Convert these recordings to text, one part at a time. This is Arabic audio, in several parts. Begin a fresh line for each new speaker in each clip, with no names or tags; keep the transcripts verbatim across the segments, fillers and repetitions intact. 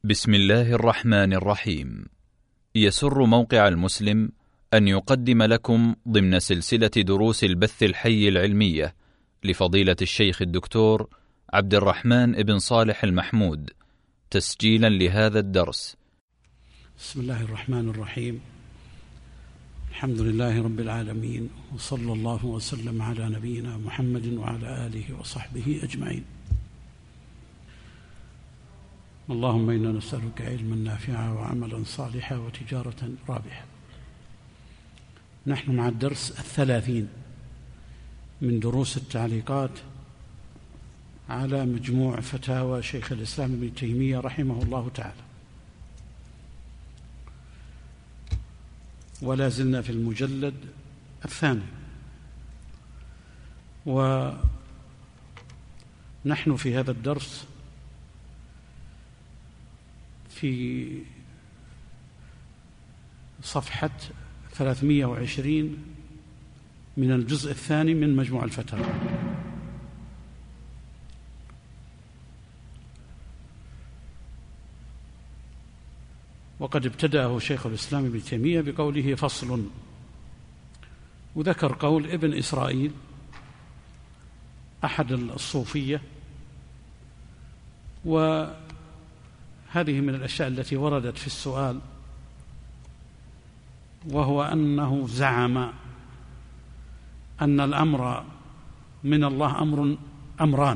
بسم الله الرحمن الرحيم. يسر موقع المسلم أن يقدم لكم ضمن سلسلة دروس البث الحي العلمية لفضيلة الشيخ الدكتور عبد الرحمن بن صالح المحمود تسجيلا لهذا الدرس.
بسم الله الرحمن الرحيم. الحمد لله رب العالمين، وصلى الله وسلم على نبينا محمد وعلى آله وصحبه أجمعين. اللهم إنا نسألك علما نافعا وعملا صالحا وتجارة رابحة. نحن مع الدرس الثلاثين من دروس التعليقات على مجموع فتاوى شيخ الإسلام ابن تيمية رحمه الله تعالى، ولا زلنا في المجلد الثاني، ونحن في هذا الدرس في صفحة ثلاثمائة وعشرين من الجزء الثاني من مجموع الفتاوى. وقد ابتدأه شيخ الإسلام ابن تيمية بقوله فصل، وذكر قول ابن إسرائيل أحد الصوفية، وهذه من الأشياء التي وردت في السؤال، وهو أنه زعم أن الأمر من الله أمر أمران: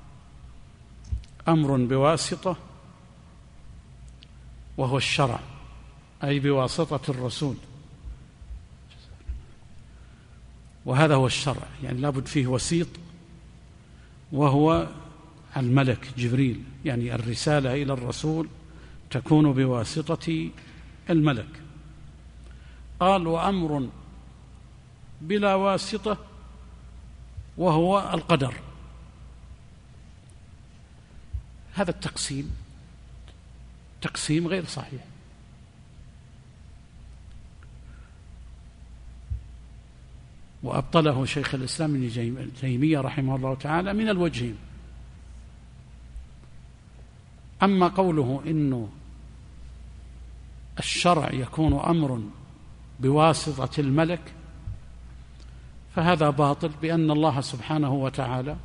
أمر بواسطة وهو الشرع، أي بواسطة الرسول، وهذا هو الشرع، يعني لابد فيه وسيط وهو الملك جبريل، يعني الرسالة إلى الرسول تكون بواسطة الملك. قال وأمر بلا واسطة وهو القدر. هذا التقسيم تقسيم غير صحيح، وأبطله شيخ الإسلام ابن تيمية رحمه الله تعالى من الوجهين. أما قوله إنه الشرع يكون أمر بواسطة الملك فهذا باطل، بأن الله سبحانه وتعالى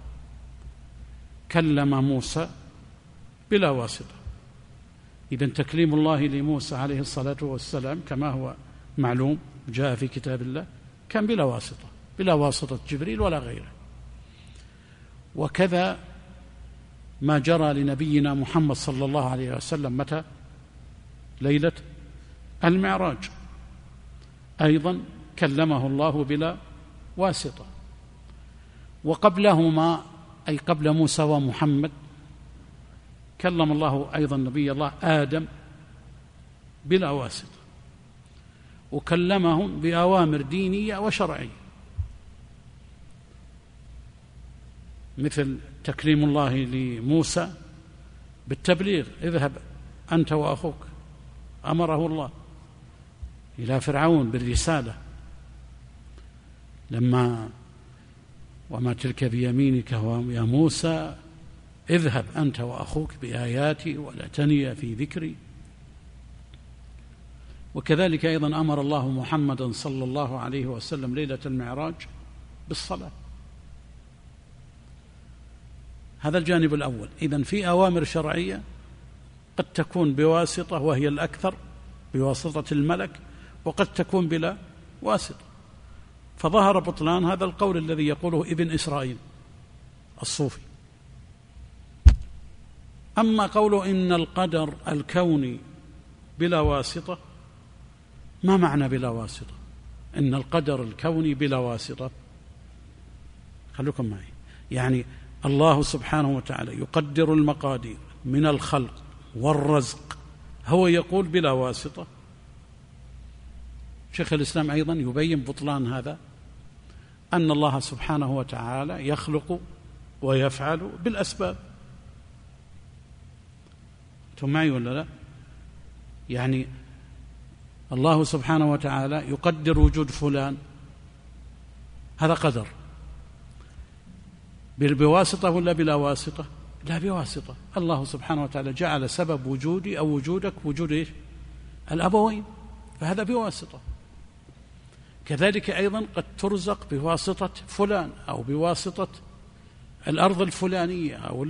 كلم موسى بلا واسطة. إذن تكليم الله لموسى عليه الصلاة والسلام كما هو معلوم جاء في كتاب الله كان بلا واسطة، بلا واسطة جبريل ولا غيره. وكذا ما جرى لنبينا محمد صلى الله عليه وسلم متى؟ ليلة المعراج، أيضا كلمه الله بلا واسطة. وقبلهما أي قبل موسى ومحمد كلم الله أيضا نبي الله آدم بلا واسطة، وكلمهم بأوامر دينية وشرعية، مثل تكريم الله لموسى بالتبليغ: اذهب أنت وأخوك، أمره الله إلى فرعون بالرسالة لما وما تلك بيمينك يا موسى اذهب أنت وأخوك بآياتي ولا تنيا في ذكري. وكذلك أيضا أمر الله محمدا صلى الله عليه وسلم ليلة المعراج بالصلاة. هذا الجانب الأول. إذن في أوامر شرعية قد تكون بواسطة وهي الأكثر بواسطة الملك، وقد تكون بلا واسطة. فظهر بطلان هذا القول الذي يقوله ابن إسرائيل الصوفي. أما قوله إن القدر الكوني بلا واسطة، ما معنى بلا واسطة؟ إن القدر الكوني بلا واسطة، خلوكم معي، يعني الله سبحانه وتعالى يقدر المقادير من الخلق والرزق، هو يقول بلا واسطة. شيخ الإسلام أيضا يبين بطلان هذا، أن الله سبحانه وتعالى يخلق ويفعل بالأسباب. أنتم معي ولا لا؟ يعني الله سبحانه وتعالى يقدر وجود فلان، هذا قدر بواسطة ولا بلا واسطة؟ لا بواسطة. الله سبحانه وتعالى جعل سبب وجودي أو وجودك وجود إيش؟ الأبوين، فهذا بواسطة. كذلك أيضا قد ترزق بواسطة فلان أو بواسطة الأرض الفلانية أو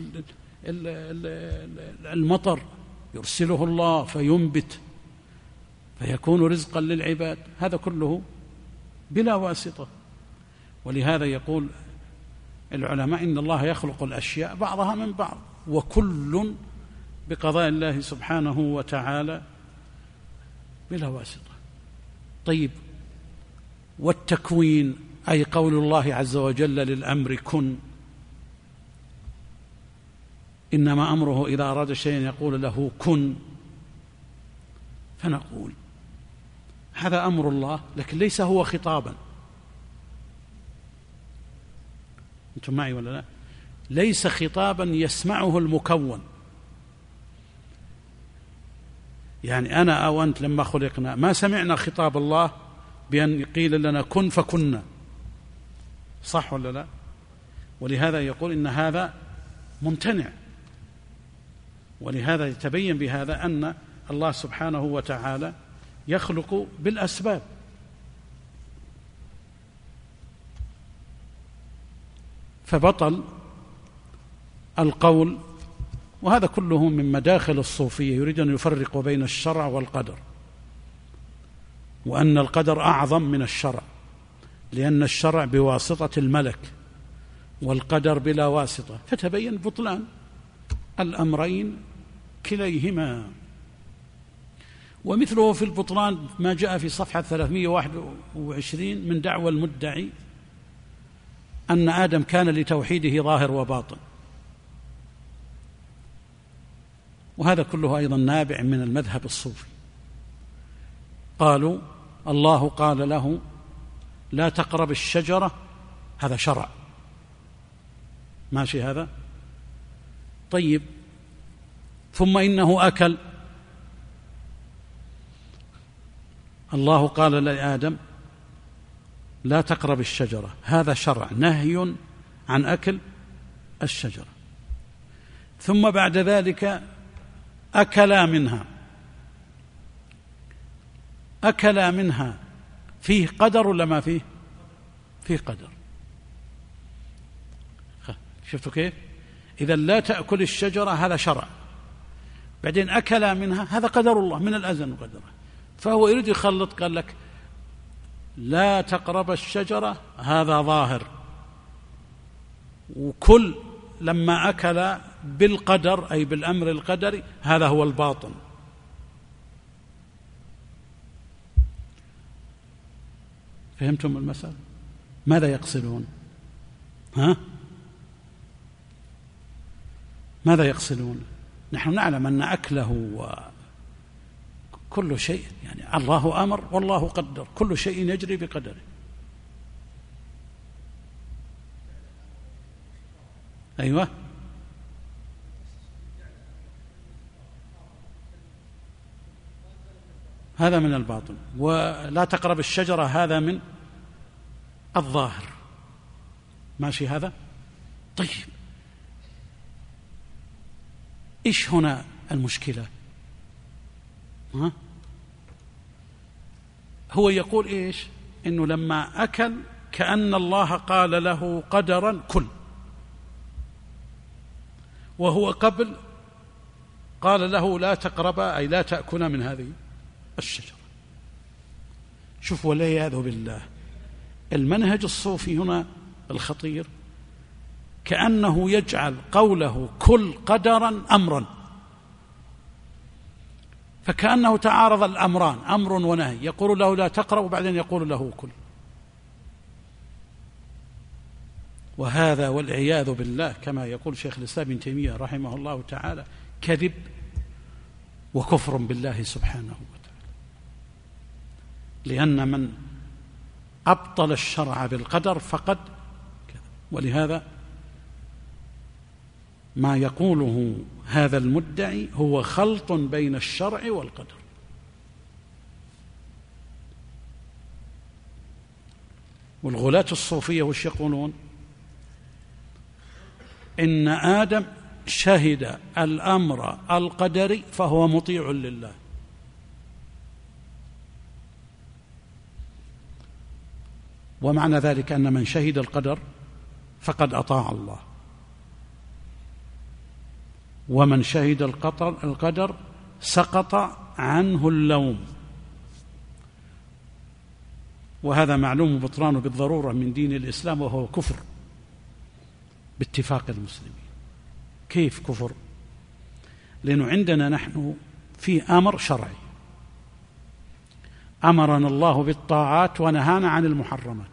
المطر يرسله الله فينبت فيكون رزقا للعباد، هذا كله بلا واسطة. ولهذا يقول العلماء إن الله يخلق الأشياء بعضها من بعض، وكل بقضاء الله سبحانه وتعالى بلا واسطة. طيب، والتكوين أي قول الله عز وجل للأمر كن، إنما أمره إذا أراد شيئا يقول له كن، فنقول هذا أمر الله لكن ليس هو خطابا. أنتم معي ولا لا؟ ليس خطابا يسمعه المكون. يعني أنا أو أنت لما خلقنا ما سمعنا خطاب الله بأن قيل لنا كن فكنا، صح ولا لا؟ ولهذا يقول إن هذا ممتنع. ولهذا يتبين بهذا أن الله سبحانه وتعالى يخلق بالأسباب. فبطل القول، وهذا كله من مداخل الصوفية، يريد أن يفرق بين الشرع والقدر، وأن القدر أعظم من الشرع، لأن الشرع بواسطة الملك والقدر بلا واسطة، فتبين بطلان الأمرين كليهما. ومثله في البطلان ما جاء في صفحة ثلاثمائة وواحد وعشرين من دعوى المدعي أن آدم كان لتوحيده ظاهر وباطن، وهذا كله أيضا نابع من المذهب الصوفي. قالوا الله قال له لا تقرب الشجرة، هذا شرع، ماشي هذا؟ طيب، ثم إنه أكل، الله قال لآدم لا تقرب الشجرة، هذا شرع، نهي عن أكل الشجرة. ثم بعد ذلك أكلا منها، أكلا منها، فيه قدر ولا ما فيه؟ فيه قدر. شفتوا كيف؟ إذا لا تأكل الشجرة هذا شرع، بعدين أكلا منها هذا قدر الله من الأزل وقدره. فهو يريد يخلط، قال لك لا تقرب الشجرة هذا ظاهر، وكل لما أكل بالقدر أي بالأمر القدري هذا هو الباطن. فهمتم المسألة؟ ماذا يقصدون؟ ها؟ ماذا يقصدون؟ نحن نعلم أن أكله وكل شيء، يعني الله أمر والله قدر، كل شيء يجري بقدره. أيوة، هذا من الباطن، ولا تقرب الشجرة هذا من الظاهر، ماشي هذا؟ طيب، إيش هنا المشكلة؟ ها؟ هو يقول إيش؟ إنه لما أكل كأن الله قال له قدرا كل، وهو قبل قال له لا تقرب أي لا تأكل من هذه الشجرة. شوف، والعياذ بالله، المنهج الصوفي هنا الخطير كأنه يجعل قوله كل قدرا أمرا، فكأنه تعارض الأمران، أمر ونهي، يقول له لا تقرأ وبعدين يقول له كل. وهذا والعياذ بالله كما يقول شيخ الإسلام ابن تيمية رحمه الله تعالى كذب وكفر بالله سبحانه وتعالى، لأن من أبطل الشرع بالقدر فقد كذب. ولهذا ما يقوله هذا المدعي هو خلط بين الشرع والقدر. والغلاة الصوفية وش يقولون؟ إن آدم شهد الأمر القدري فهو مطيع لله. ومعنى ذلك أن من شهد القدر فقد أطاع الله، ومن شهد القدر سقط عنه اللوم، وهذا معلوم بطلانه بالضرورة من دين الإسلام، وهو كفر باتفاق المسلمين. كيف كفر؟ لأنه عندنا نحن في أمر شرعي، أمرنا الله بالطاعات ونهانا عن المحرمات،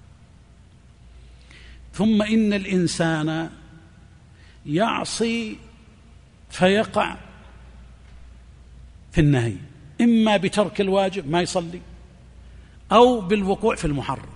ثم إن الإنسان يعصي فيقع في النهي، إما بترك الواجب ما يصلي أو بالوقوع في المحرم.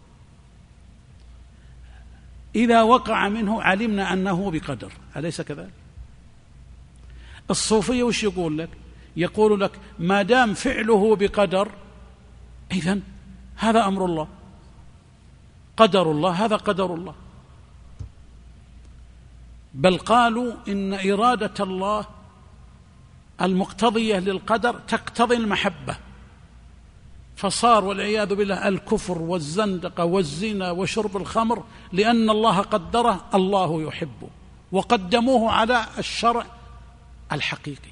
إذا وقع منه علمنا أنه بقدر، أليس كذلك؟ الصوفية وش يقول لك؟ يقول لك ما دام فعله بقدر إذن هذا أمر الله، قدر الله، هذا قدر الله. بل قالوا إن إرادة الله المقتضية للقدر تقتضي المحبة، فصار والعياذ بالله الكفر والزندقة والزنا وشرب الخمر لأن الله قدره الله يحبه، وقدموه على الشرع الحقيقي.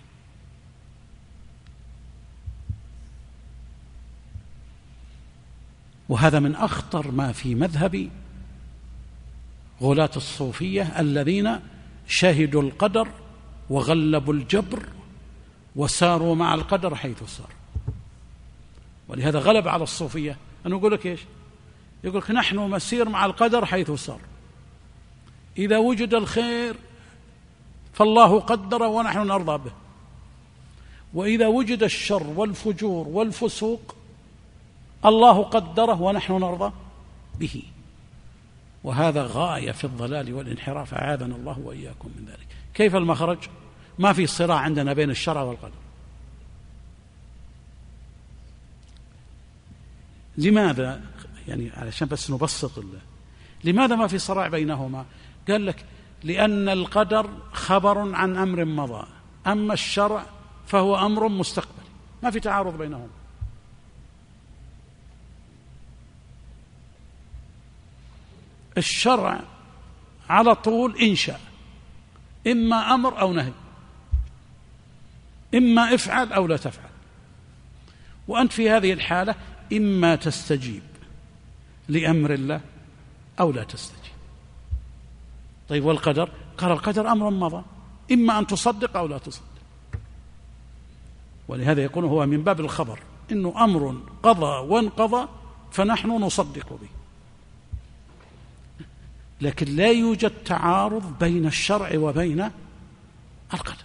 وهذا من أخطر ما في مذهب غلاة الصوفية الذين شهدوا القدر وغلبوا الجبر وساروا مع القدر حيث سار. ولهذا غلب على الصوفية أن يقول لك إيش؟ يقول لك نحن مسير مع القدر حيث سار، إذا وجد الخير فالله قدره ونحن نرضى به، وإذا وجد الشر والفجور والفسوق الله قدره ونحن نرضى به. وهذا غاية في الضلال والانحراف، أعاذنا الله وإياكم من ذلك. كيف المخرج؟ ما في صراع عندنا بين الشرع والقدر. لماذا؟ يعني علشان بس نبسط الله، لماذا ما في صراع بينهما؟ قال لك لأن القدر خبر عن أمر مضى، أما الشرع فهو أمر مستقبل، ما في تعارض بينهما. الشرع على طول إنشاء، إما أمر أو نهي، إما افعل أو لا تفعل، وأنت في هذه الحالة إما تستجيب لأمر الله أو لا تستجيب. طيب والقدر؟ قال القدر أمر مضى، إما أن تصدق أو لا تصدق. ولهذا يكون هو من باب الخبر، إنه أمر قضى وانقضى فنحن نصدق به. لكن لا يوجد تعارض بين الشرع وبين القدر.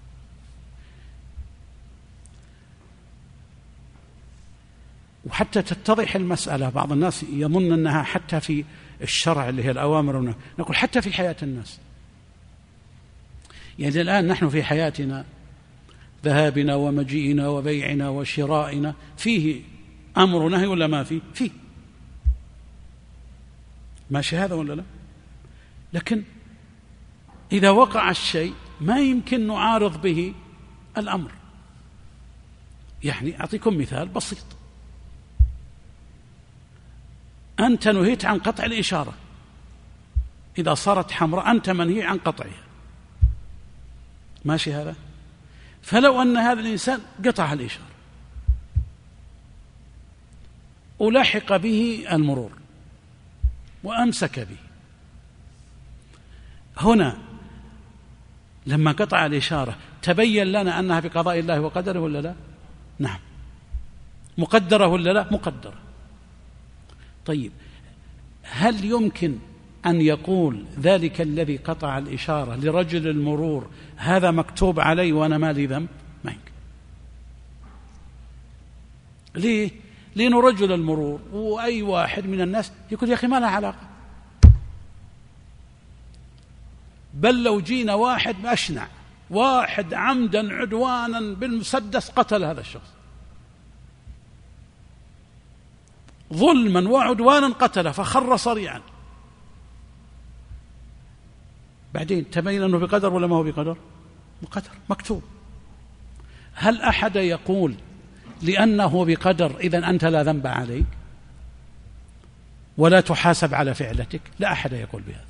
وحتى تتضح المسألة، بعض الناس يظن أنها حتى في الشرع اللي هي الأوامر والنهي، نقول حتى في حياة الناس. يعني الآن نحن في حياتنا ذهابنا ومجيئنا وبيعنا وشرائنا فيه أمر نهي ولا ما فيه؟ فيه، ماشي هذا ولا لا؟ لكن إذا وقع الشيء ما يمكن نعارض به الأمر. يعني أعطيكم مثال بسيط، أنت نهيت عن قطع الإشارة، إذا صارت حمراء أنت منهي عن قطعها، ماشي هذا؟ فلو أن هذا الإنسان قطع الإشارة ولحق به المرور وأمسك به، هنا لما قطع الإشارة تبين لنا أنها بقضاء الله وقدره ولا لا؟ نعم. مقدرة ولا لا؟ مقدرة. طيب هل يمكن أن يقول ذلك الذي قطع الإشارة لرجل المرور هذا مكتوب علي وأنا ما لي ذنب؟ ما يمكن. ليه؟ لأنه رجل المرور وأي واحد من الناس يقول يا أخي ما لها علاقة، بل لو جينا واحد أشنع، واحد عمدا عدوانا بالمسدس قتل هذا الشخص، ظلما وعدوانا قتله فخر صريعا، بعدين تبين أنه بقدر ولا ما هو بقدر؟ بقدر، مكتوب. هل أحد يقول لأنه بقدر إذن أنت لا ذنب عليك ولا تحاسب على فعلتك؟ لا أحد يقول بهذا،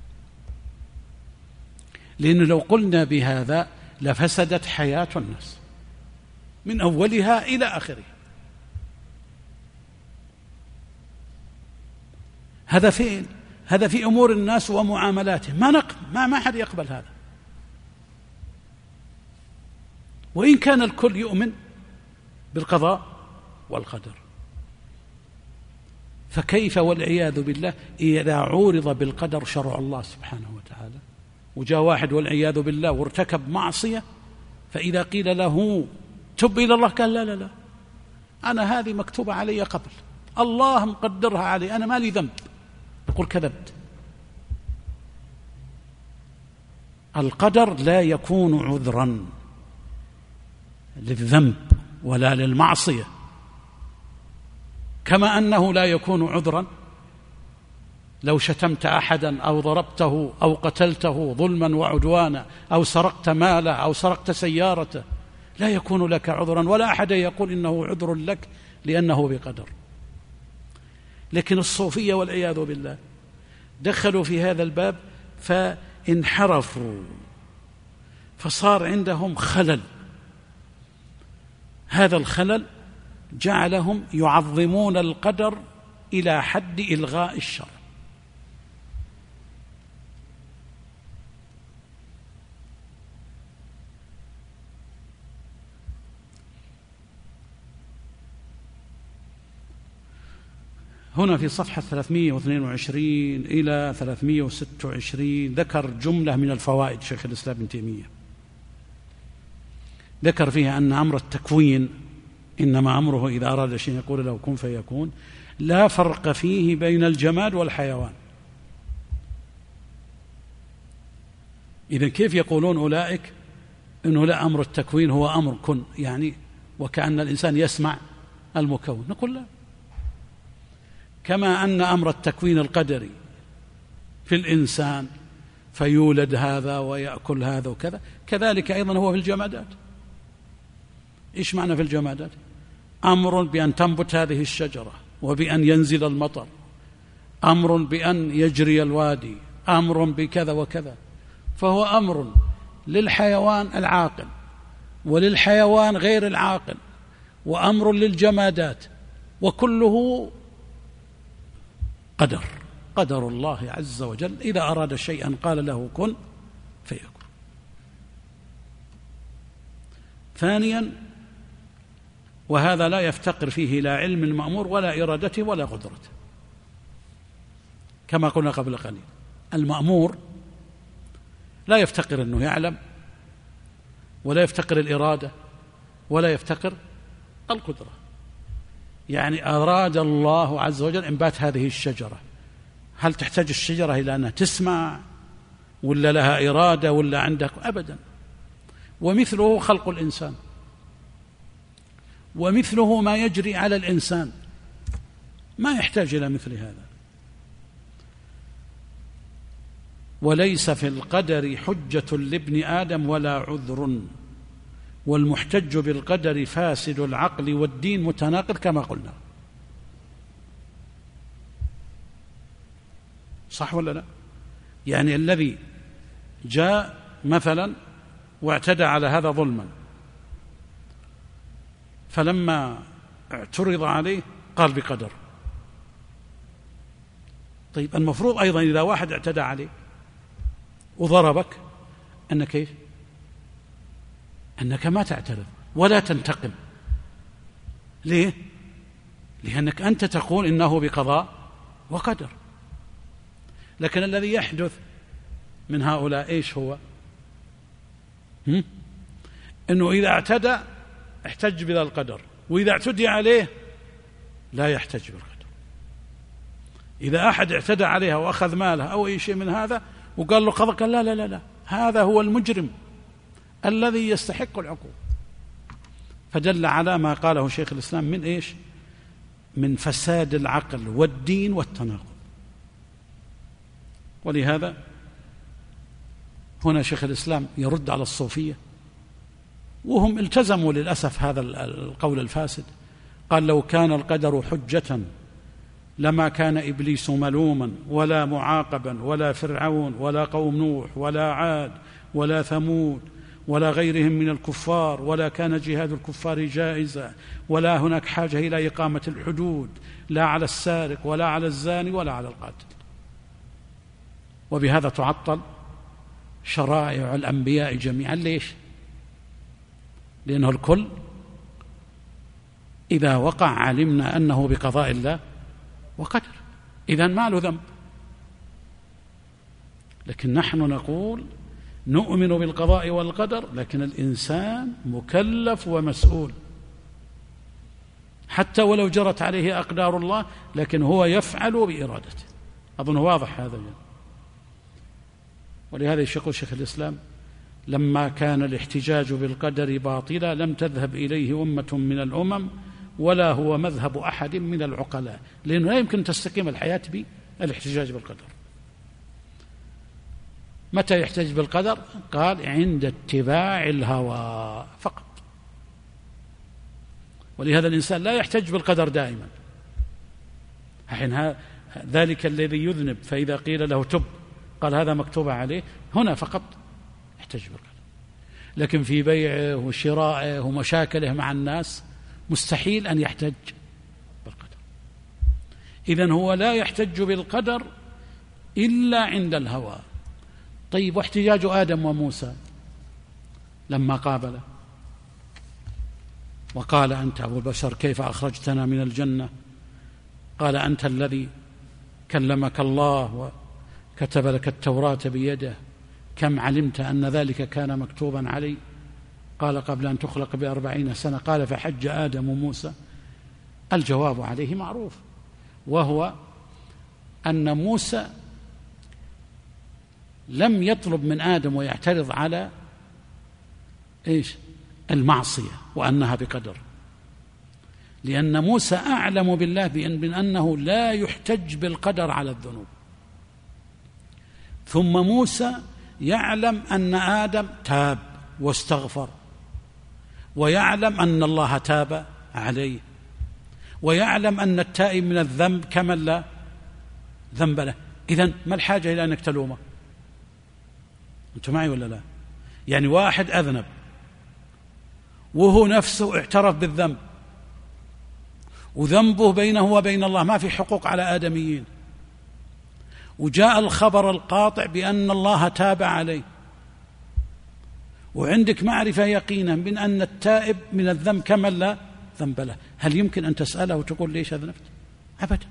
لأنه لو قلنا بهذا لفسدت حياة الناس من أولها إلى آخرها. هذا فين؟ هذا في أمور الناس ومعاملاتهم، ما نقبل، ما ما حد يقبل هذا، وإن كان الكل يؤمن بالقضاء والقدر. فكيف والعياذ بالله إذا عورض بالقدر شرع الله سبحانه وتعالى، وجاء واحد والعياذ بالله وارتكب معصية، فإذا قيل له تب إلى الله قال لا لا لا أنا هذه مكتوبة علي قبل، الله مقدرها علي، أنا ما لي ذنب، يقول كذبت. القدر لا يكون عذرا للذنب ولا للمعصية، كما أنه لا يكون عذرا لو شتمت أحدا أو ضربته أو قتلته ظلما وعدوانا أو سرقت ماله أو سرقت سيارته، لا يكون لك عذرا، ولا أحد يقول إنه عذر لك لأنه بقدر. لكن الصوفية والعياذ بالله دخلوا في هذا الباب فانحرفوا، فصار عندهم خلل. هذا الخلل جعلهم يعظمون القدر إلى حد إلغاء الشر. هنا في صفحة ثلاثمائة واثنين وعشرين إلى ثلاثمائة وستة وعشرين ذكر جملة من الفوائد شيخ الإسلام ابن تيمية، ذكر فيها أن أمر التكوين إنما أمره إذا أراد شيء يقول له كن فيكون، لا فرق فيه بين الجماد والحيوان. إذن كيف يقولون أولئك إنه لا أمر التكوين هو أمر كن، يعني وكأن الإنسان يسمع المكون؟ نقول لا، كما أن أمر التكوين القدري في الإنسان فيولد هذا ويأكل هذا وكذا، كذلك أيضا هو في الجمادات. إيش معنى في الجمادات؟ أمر بأن تنبت هذه الشجرة وبأن ينزل المطر، أمر بأن يجري الوادي، أمر بكذا وكذا، فهو أمر للحيوان العاقل وللحيوان غير العاقل، وأمر للجمادات، وكله قدر، قدر الله عز وجل، إذا أراد شيئا قال له كن فيكون. ثانيا، وهذا لا يفتقر فيه لا علم المأمور ولا إرادته ولا قدرته، كما قلنا قبل قليل، المأمور لا يفتقر أنه يعلم ولا يفتقر الإرادة ولا يفتقر القدرة. يعني أراد الله عز وجل إنبات هذه الشجرة، هل تحتاج الشجرة إلى أنها تسمع ولا لها إرادة ولا عندك؟ أبدا. ومثله خلق الإنسان، ومثله ما يجري على الإنسان، ما يحتاج إلى مثل هذا. وليس في القدر حجة لابن آدم ولا عذر، والمحتج بالقدر فاسد العقل والدين متناقض كما قلنا. صح ولا لا؟ يعني الذي جاء مثلا واعتدى على هذا ظلما، فلما اعترض عليه قال بقدر. طيب المفروض أيضا إذا واحد اعتدى عليه وضربك أنك كيف؟ أنك ما تعترض ولا تنتقم. ليه؟ لأنك أنت تقول إنه بقضاء وقدر. لكن الذي يحدث من هؤلاء إيش هو؟ هم؟ إنه إذا اعتدى احتج بذا القدر، وإذا اعتدي عليه لا يحتج بالقدر. إذا أحد اعتدى عليها وأخذ مالها أو أي شيء من هذا وقال له قضى، قال لا لا لا لا، هذا هو المجرم الذي يستحق العقوبة. فدل على ما قاله شيخ الإسلام من إيش؟ من فساد العقل والدين والتناقض. ولهذا هنا شيخ الإسلام يرد على الصوفية، وهم التزموا للأسف هذا القول الفاسد. قال: لو كان القدر حجة لما كان إبليس ملوما ولا معاقبا ولا فرعون ولا قوم نوح ولا عاد ولا ثمود ولا غيرهم من الكفار، ولا كان جهاد الكفار جائزا، ولا هناك حاجة إلى إقامة الحدود لا على السارق ولا على الزاني ولا على القاتل. وبهذا تعطل شرائع الأنبياء جميعا. ليش؟ لأنه الكل إذا وقع علمنا أنه بقضاء الله وقدر، إذن ما له ذنب. لكن نحن نقول نؤمن بالقضاء والقدر، لكن الإنسان مكلف ومسؤول، حتى ولو جرت عليه أقدار الله لكن هو يفعل بإرادته. أظن واضح هذا يعني. ولهذا يقول شيخ الإسلام: لما كان الاحتجاج بالقدر باطلا لم تذهب إليه أمة من الأمم ولا هو مذهب أحد من العقلاء، لأنه لا يمكن تستقيم الحياة بالاحتجاج بالقدر. متى يحتج بالقدر؟ قال: عند اتباع الهوى فقط. ولهذا الإنسان لا يحتج بالقدر دائما. حين ذلك الذي يذنب فإذا قيل له تب قال هذا مكتوب عليه، هنا فقط يحتج بالقدر. لكن في بيعه وشرائه ومشاكله مع الناس مستحيل أن يحتج بالقدر. إذن هو لا يحتج بالقدر إلا عند الهوى. طيب، واحتجاج آدم وموسى لما قابله وقال: أنت أبو البشر كيف أخرجتنا من الجنة؟ قال: أنت الذي كلمك الله وكتب لك التوراة بيده، كم علمت أن ذلك كان مكتوبا علي؟ قال: قبل أن تخلق بأربعين سنة. قال: فحج آدم وموسى. الجواب عليه معروف، وهو أن موسى لم يطلب من آدم ويعترض على إيش؟ المعصية وأنها بقدر، لأن موسى أعلم بالله بأن أنه لا يحتج بالقدر على الذنوب. ثم موسى يعلم أن آدم تاب واستغفر، ويعلم أن الله تاب عليه، ويعلم أن التائب من الذنب كمن لا ذنب له. إذن ما الحاجة إلى أنك تلومه؟ أنتم معي ولا لا؟ يعني واحد أذنب وهو نفسه اعترف بالذنب، وذنبه بينه وبين الله، ما في حقوق على آدميين، وجاء الخبر القاطع بأن الله تاب عليه، وعندك معرفة يقينا من أن التائب من الذنب كمن لا ذنب له، هل يمكن أن تسأله وتقول ليش أذنبت؟ أبدا.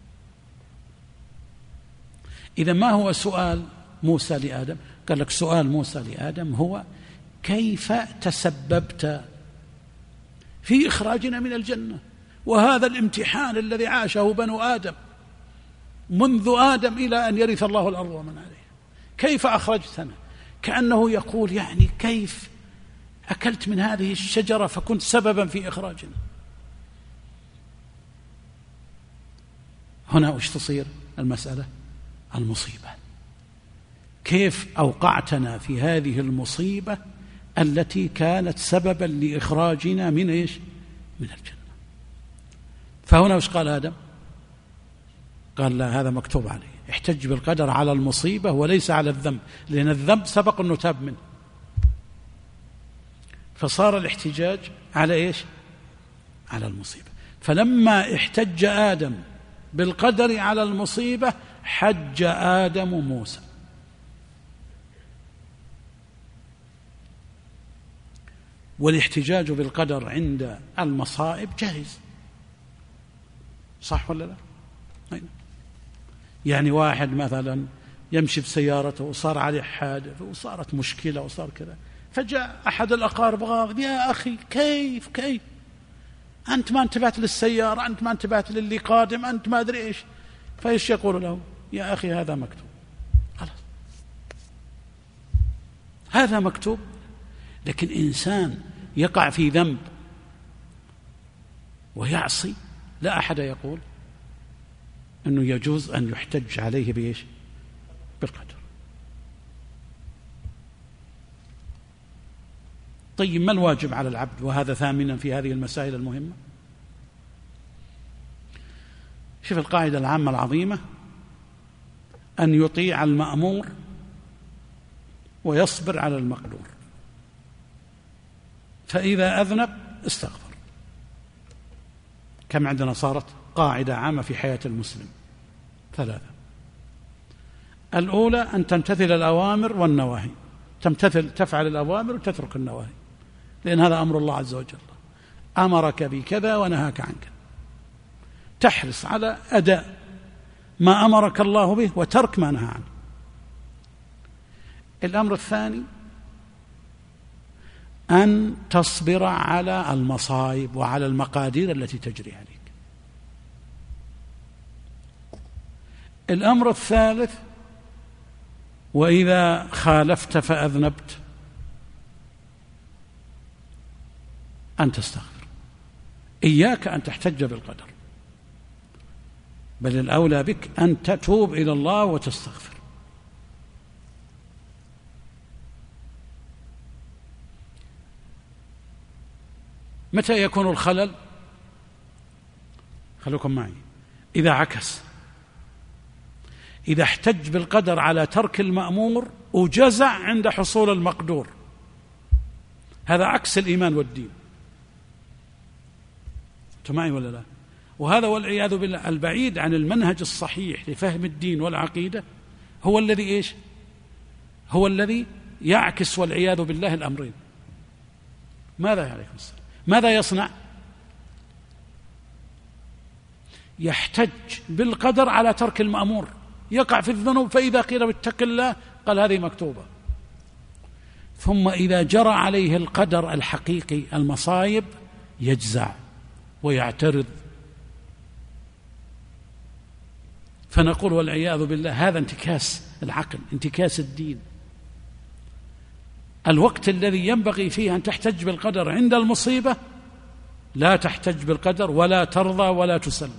إذا ما هو سؤال موسى لآدم؟ قال لك سؤال موسى لآدم هو: كيف تسببت في إخراجنا من الجنة؟ وهذا الامتحان الذي عاشه بنو آدم منذ آدم إلى أن يرث الله الأرض ومن عليها، كيف أخرجتنا؟ كأنه يقول يعني كيف أكلت من هذه الشجرة فكنت سببا في إخراجنا. هنا وش تصير المسألة؟ المصيبة. كيف أوقعتنا في هذه المصيبة التي كانت سببا لإخراجنا من إيش؟ من الجنة. فهنا وش قال آدم؟ قال: لا، هذا مكتوب عليه. احتج بالقدر على المصيبة وليس على الذنب، لأن الذنب سبق أنه تاب منه، فصار الاحتجاج على إيش؟ على المصيبة. فلما احتج آدم بالقدر على المصيبة حج آدم موسى. والاحتجاج بالقدر عند المصائب جائز، صح ولا لا؟ يعني واحد مثلا يمشي بسيارته وصار عليه حادث وصارت مشكلة وصار كذا، فجاء أحد الأقارب غاضب: يا أخي كيف كيف أنت ما انتبهت للسيارة، أنت ما انتبهت للي قادم، أنت ما أدري إيش. فإيش يقول له؟ يا أخي هذا مكتوب، خلاص هذا مكتوب. لكن إنسان يقع في ذنب ويعصي لا أحد يقول أنه يجوز أن يحتج عليه بإيش؟ بالقدر. طيب ما الواجب على العبد؟ وهذا ثامنا في هذه المسائل المهمة. شوف القاعدة العامة العظيمة: أن يطيع المأمور ويصبر على المقدور، فإذا أذنب استغفر. كم عندنا صارت قاعدة عامة في حياة المسلم؟ ثلاثة. الأولى أن تمتثل الأوامر والنواهي، تمتثل تفعل الأوامر وتترك النواهي، لأن هذا أمر الله عز وجل، أمرك بكذا ونهاك عن كذا، تحرص على أداء ما أمرك الله به وترك ما نهى عنه. الأمر الثاني أن تصبر على المصائب وعلى المقادير التي تجري عليك. الأمر الثالث: وإذا خالفت فأذنبت أن تستغفر. إياك أن تحتج بالقدر، بل الأولى بك أن تتوب إلى الله وتستغفر. متى يكون الخلل؟ خلوكم معي. إذا عكس، إذا احتج بالقدر على ترك المأمور وجزع عند حصول المقدور، هذا عكس الإيمان والدين. أنتم معي ولا لا؟ وهذا والعياذ بالله البعيد عن المنهج الصحيح لفهم الدين والعقيدة هو الذي إيش؟ هو الذي يعكس والعياذ بالله الأمرين. ماذا عليكم السلام؟ ماذا يصنع؟ يحتج بالقدر على ترك المأمور، يقع في الذنوب، فإذا قيل اتق الله قال هذه مكتوبة. ثم إذا جرى عليه القدر الحقيقي المصايب يجزع ويعترض. فنقول والعياذ بالله هذا انتكاس العقل، انتكاس الدين. الوقت الذي ينبغي فيه أن تحتج بالقدر عند المصيبة لا تحتج بالقدر ولا ترضى ولا تسلم.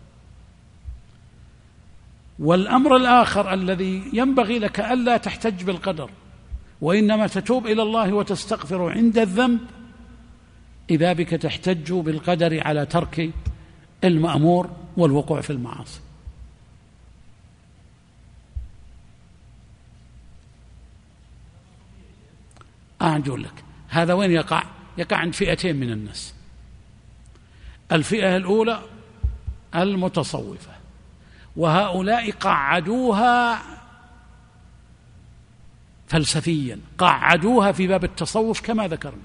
والأمر الآخر الذي ينبغي لك ألا تحتج بالقدر وإنما تتوب إلى الله وتستغفر عند الذنب، إذا بك تحتج بالقدر على ترك المأمور والوقوع في المعاصي. أقول لك هذا وين يقع؟ يقع عند فئتين من الناس. الفئة الأولى المتصوفة، وهؤلاء قعدوها فلسفيا، قعدوها في باب التصوف كما ذكرنا،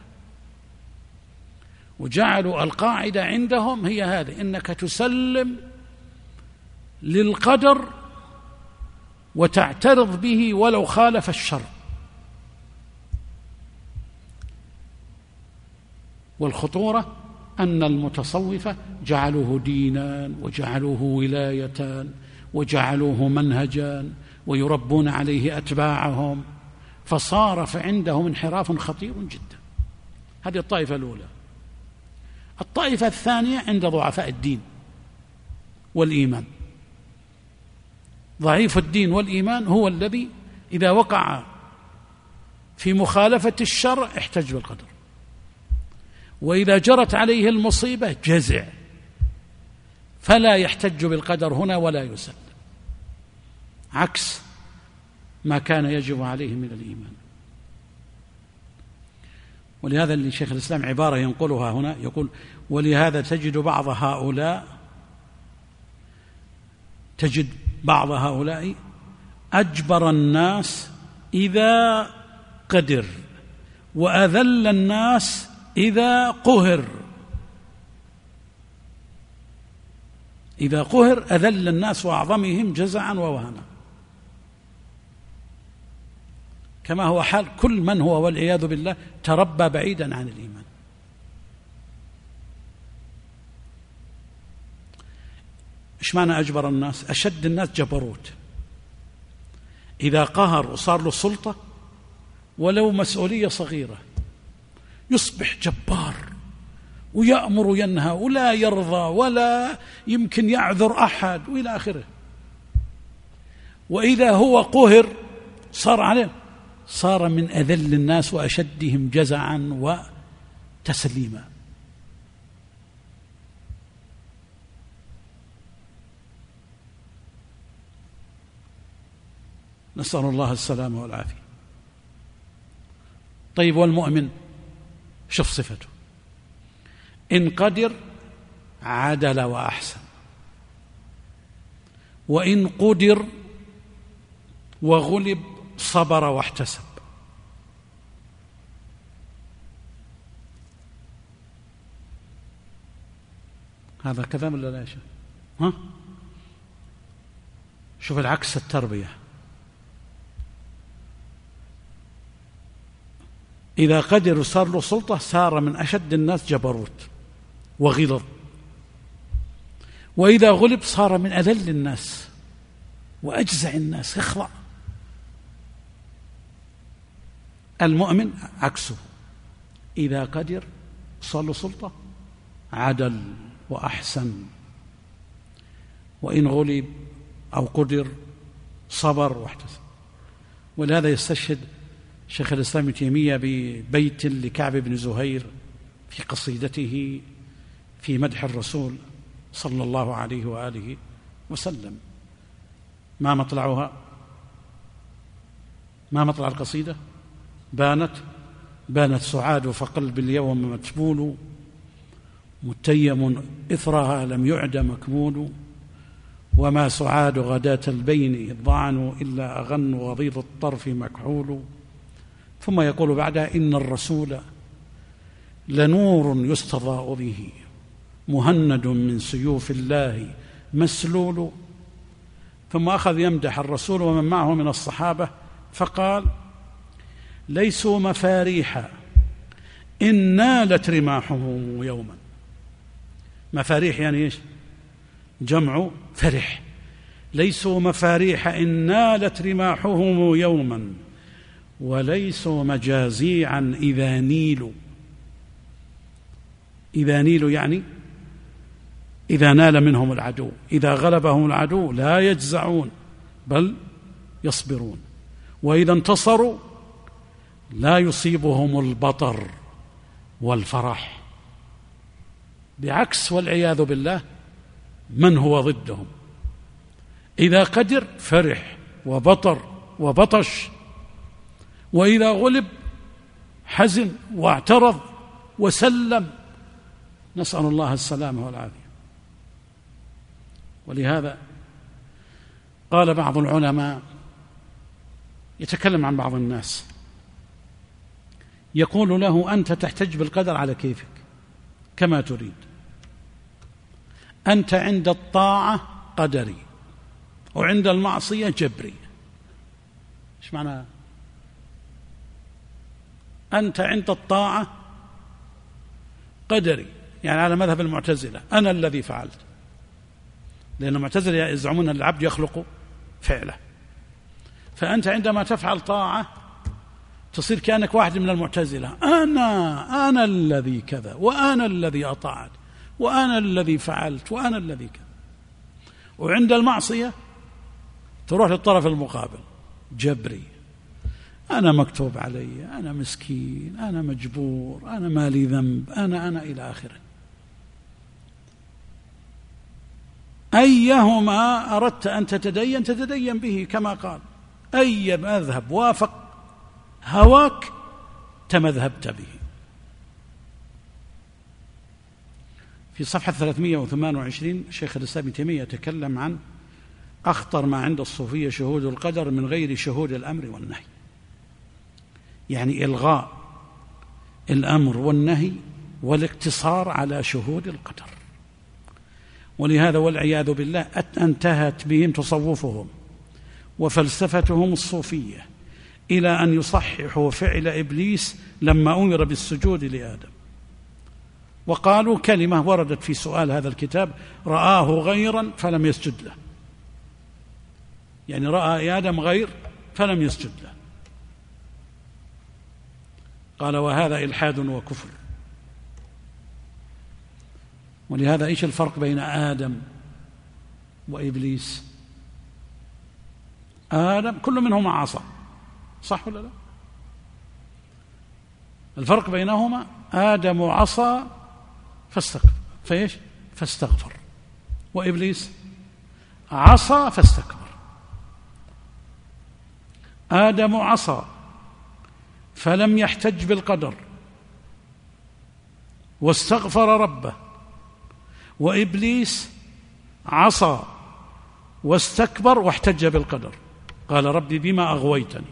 وجعلوا القاعدة عندهم هي هذه: إنك تسلم للقدر وتعترض به ولو خالف الشر. والخطورة أن المتصوفة جعلوه دينا وجعلوه ولاية وجعلوه منهجا ويربون عليه أتباعهم، فصار فعندهم انحراف خطير جدا. هذه الطائفة الأولى. الطائفة الثانية عند ضعفاء الدين والإيمان. ضعيف الدين والإيمان هو الذي إذا وقع في مخالفة الشرع احتج بالقدر، وإذا جرت عليه المصيبة جزع، فلا يحتج بالقدر هنا ولا يسلم، عكس ما كان يجب عليه من الإيمان. ولهذا اللي شيخ الإسلام عبارة ينقلها هنا يقول: ولهذا تجد بعض هؤلاء تجد بعض هؤلاء أجبر الناس إذا قدر، وأذل الناس إذا قهر. إذا قهر أذل الناس وأعظمهم جزعا ووهنا، كما هو حال كل من هو والعياذ بالله تربى بعيدا عن الإيمان. إيش معنى أجبر الناس؟ أشد الناس جبروت، إذا قهر وصار له سلطة ولو مسؤولية صغيرة يصبح جبار ويأمر وينهى ولا يرضى ولا يمكن يعذر أحد وإلى آخره. وإذا هو قهر صار عليه صار من أذل الناس وأشدهم جزعا وتسليما. نسأل الله السلامة والعافية. طيب والمؤمن شوف صفته، إن قدر عدل وأحسن، وإن قدر وغلب صبر واحتسب. هذا كلام ولا لا يا شيخ؟ ها؟ شوف العكس التربية. إذا قدر وصار له سلطة صار من أشد الناس جبروت وغلظ، وإذا غلب صار من أذل الناس وأجزع الناس، يخضع. المؤمن عكسه، إذا قدر صار له سلطة عدل وأحسن، وإن غلب أو قدر صبر واحتسب. ولهذا يستشهد شيخ الإسلام ابن تيمية ببيت لكعب بن زهير في قصيدته في مدح الرسول صلى الله عليه وآله وسلم. ما مطلعها؟ ما مطلع القصيدة؟ بانت بانت سعاد فقلب اليوم متبول، متيم إثرها لم يعد مكمول، وما سعاد غداة البين الضعن إلا أغن وغيظ الطرف مكحول. ثم يقول بعدها: إن الرسول لنور يستضاء به، مهند من سيوف الله مسلول. ثم أخذ يمدح الرسول ومن معه من الصحابة فقال: ليسوا مفاريح إن نالت رماحهم يوما. مفاريح يعني إيش؟ جمع فرح. ليسوا مفاريح إن نالت رماحهم يوما، وليسوا مجازيعا إذا نيلوا. إذا نيلوا يعني إذا نال منهم العدو، إذا غلبهم العدو لا يجزعون بل يصبرون، وإذا انتصروا لا يصيبهم البطر والفرح، بعكس والعياذ بالله من هو ضدهم. إذا قدر فرح وبطر وبطش، وإذا غلب حزن واعترض وسلم، نسأل الله السلامة والعافية. ولهذا قال بعض العلماء يتكلم عن بعض الناس، يقول له: أنت تحتج بالقدر على كيفك كما تريد، أنت عند الطاعة قدري وعند المعصية جبري. إيش معنى؟ أنت عند الطاعة قدري، يعني على مذهب المعتزلة أنا الذي فعلت، لأن المعتزلة يزعمون أن العبد يخلق فعله. فأنت عندما تفعل طاعة تصير كأنك واحد من المعتزلة، أنا أنا الذي كذا، وأنا الذي أطعت، وأنا الذي فعلت، وأنا الذي كذا. وعند المعصية تروح للطرف المقابل جبري، أنا مكتوب علي، أنا مسكين، أنا مجبور، أنا ما لي ذنب، أنا أنا إلى آخره. أيهما أردت أن تتدين تتدين به كما قال، أي مذهب وافق هواك تمذهبت به. في صفحة ثلاثمائة وثمانية وعشرين شيخ الإسلام ابن تيمية يتكلم عن أخطر ما عند الصوفية شهود القدر من غير شهود الأمر والنهي، يعني إلغاء الأمر والنهي والاقتصار على شهود القدر. ولهذا والعياذ بالله انتهت بهم تصوفهم وفلسفتهم الصوفية إلى أن يصححوا فعل إبليس لما أمر بالسجود لآدم، وقالوا كلمة وردت في سؤال هذا الكتاب: رآه غيرا فلم يسجد له، يعني رأى آدم غير فلم يسجد له. قال: وهذا إلحاد وكفر. ولهذا إيش الفرق بين آدم وإبليس؟ آدم كل منهما عصى، صح ولا لا؟ الفرق بينهما آدم عصى فاستغفر فإيش فاستغفر، وإبليس عصى فاستكبر. آدم عصى فلم يحتج بالقدر واستغفر ربه، وإبليس عصى واستكبر واحتج بالقدر، قال ربي بما أغويتني.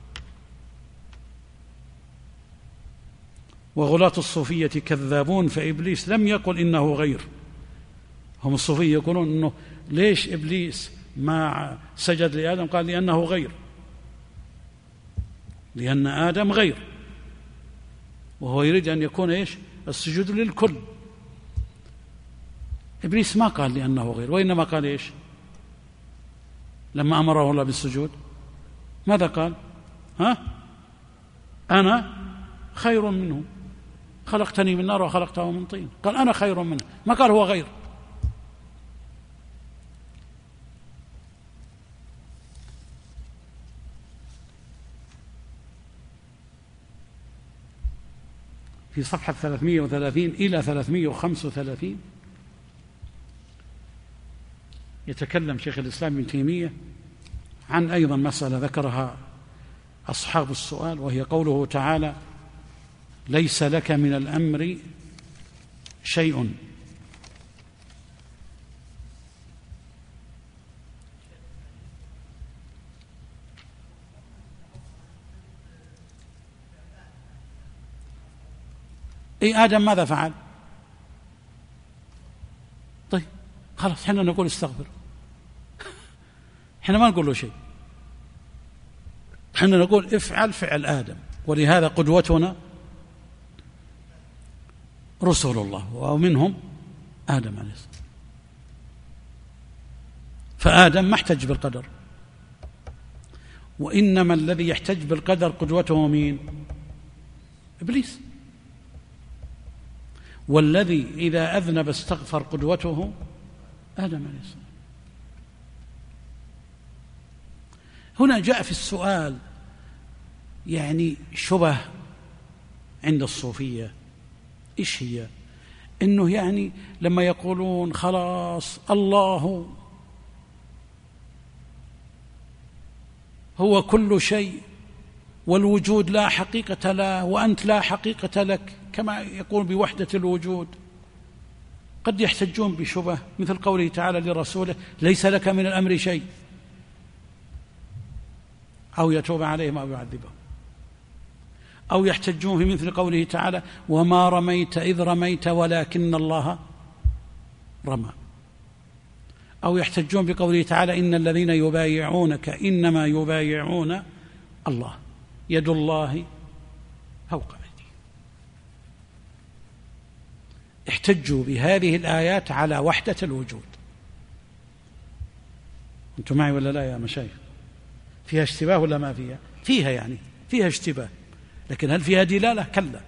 وغلاة الصوفية كذابون، فإبليس لم يقل إنه غير. هم الصوفية يقولون إنه ليش إبليس ما سجد لآدم؟ قال لأنه غير، لأن آدم غير، وهو يريد أن يكون إيش السجود للكل. إبليس ما قال لأنه غير، وإنما قال إيش لما أمره الله بالسجود؟ ماذا قال؟ ها أنا خير منه، خلقتني من نار وخلقته من طين. قال أنا خير منه، ما قال هو غير. في صفحة ثلاثمائة وثلاثين إلى ثلاثمائة وخمسة وثلاثين يتكلم شيخ الإسلام ابن تيمية عن أيضا مسألة ذكرها أصحاب السؤال، وهي قوله تعالى ليس لك من الأمر شيء. أي آدم ماذا فعل؟ طيب خلاص حنا نقول استغفر، حنا ما نقول له شيء، حنا نقول افعل فعل آدم. ولهذا قدوتنا رسول الله ومنهم آدم عليه السلام. فآدم ما احتج بالقدر، وإنما الذي يحتج بالقدر قدوته مين؟ إبليس. والذي إذا أذنب استغفر قدوته آدم عليه السلام. هنا جاء في السؤال يعني شبه عند الصوفية. إيش هي؟ إنه يعني لما يقولون خلاص الله هو كل شيء والوجود لا حقيقة له وأنت لا حقيقة لك، كما يقول بوحدة الوجود، قد يحتجون بشبه مثل قوله تعالى لرسوله ليس لك من الأمر شيء، أو يتوب عليهم أو يعذبهم. أو يحتجون في مثل قوله تعالى وما رميت إذ رميت ولكن الله رمى. أو يحتجون بقوله تعالى إن الذين يبايعونك إنما يبايعون الله يد الله فوق أيديهم. احتجوا بهذه الآيات على وحدة الوجود. أنتم معي ولا لا يا مشايخ؟ فيها اشتباه ولا ما فيها؟ فيها، يعني فيها اشتباه، لكن هل فيها دلالة؟ كلا.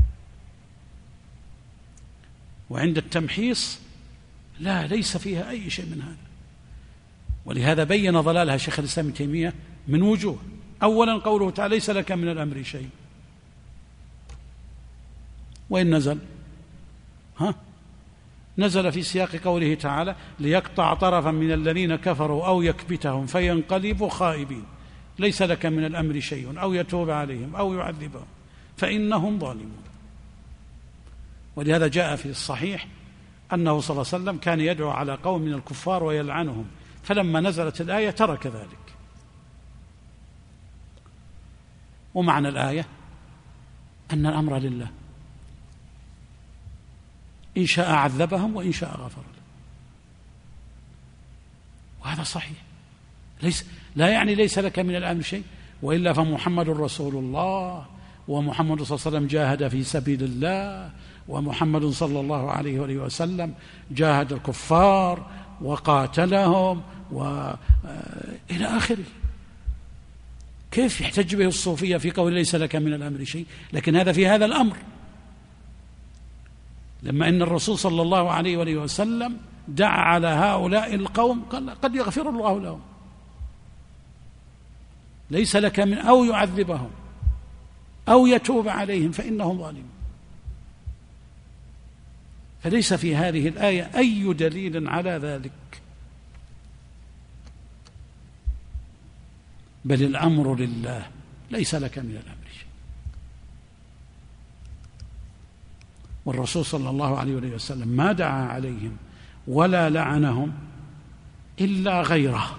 وعند التمحيص لا، ليس فيها أي شيء من هذا. ولهذا بين ضلالها شيخ الإسلام ابن تيمية من وجوه. أولا قوله تعالى ليس لك من الأمر شيء، وإن نزل ها نزل في سياق قوله تعالى ليقطع طرفا من الذين كفروا أو يكبتهم فينقلبوا خائبين، ليس لك من الأمر شيء أو يتوب عليهم أو يعذبهم فإنهم ظالمون. ولهذا جاء في الصحيح أنه صلى الله عليه وسلم كان يدعو على قوم من الكفار ويلعنهم، فلما نزلت الآية ترك ذلك. ومعنى الآية أن الأمر لله، إن شاء عذبهم وإن شاء غفر لهم. وهذا صحيح، ليس لا يعني ليس لك من الأمر شيء، وإلا فمحمد رسول الله، ومحمد صلى الله عليه وسلم جاهد في سبيل الله، ومحمد صلى الله عليه وآله وسلم جاهد الكفار وقاتلهم وإلى آخره. كيف يحتج به الصوفية في قول ليس لك من الأمر شيء؟ لكن هذا في هذا الأمر، لما إن الرسول صلى الله عليه وآله وسلم دعا على هؤلاء القوم قال قد يغفر الله لهم، ليس لك من أو يعذبهم. أو يتوب عليهم فإنهم ظالمون. فليس في هذه الآية أي دليل على ذلك، بل الأمر لله، ليس لك من الأمر شيء. والرسول صلى الله عليه وسلم ما دعا عليهم ولا لعنهم إلا غيره،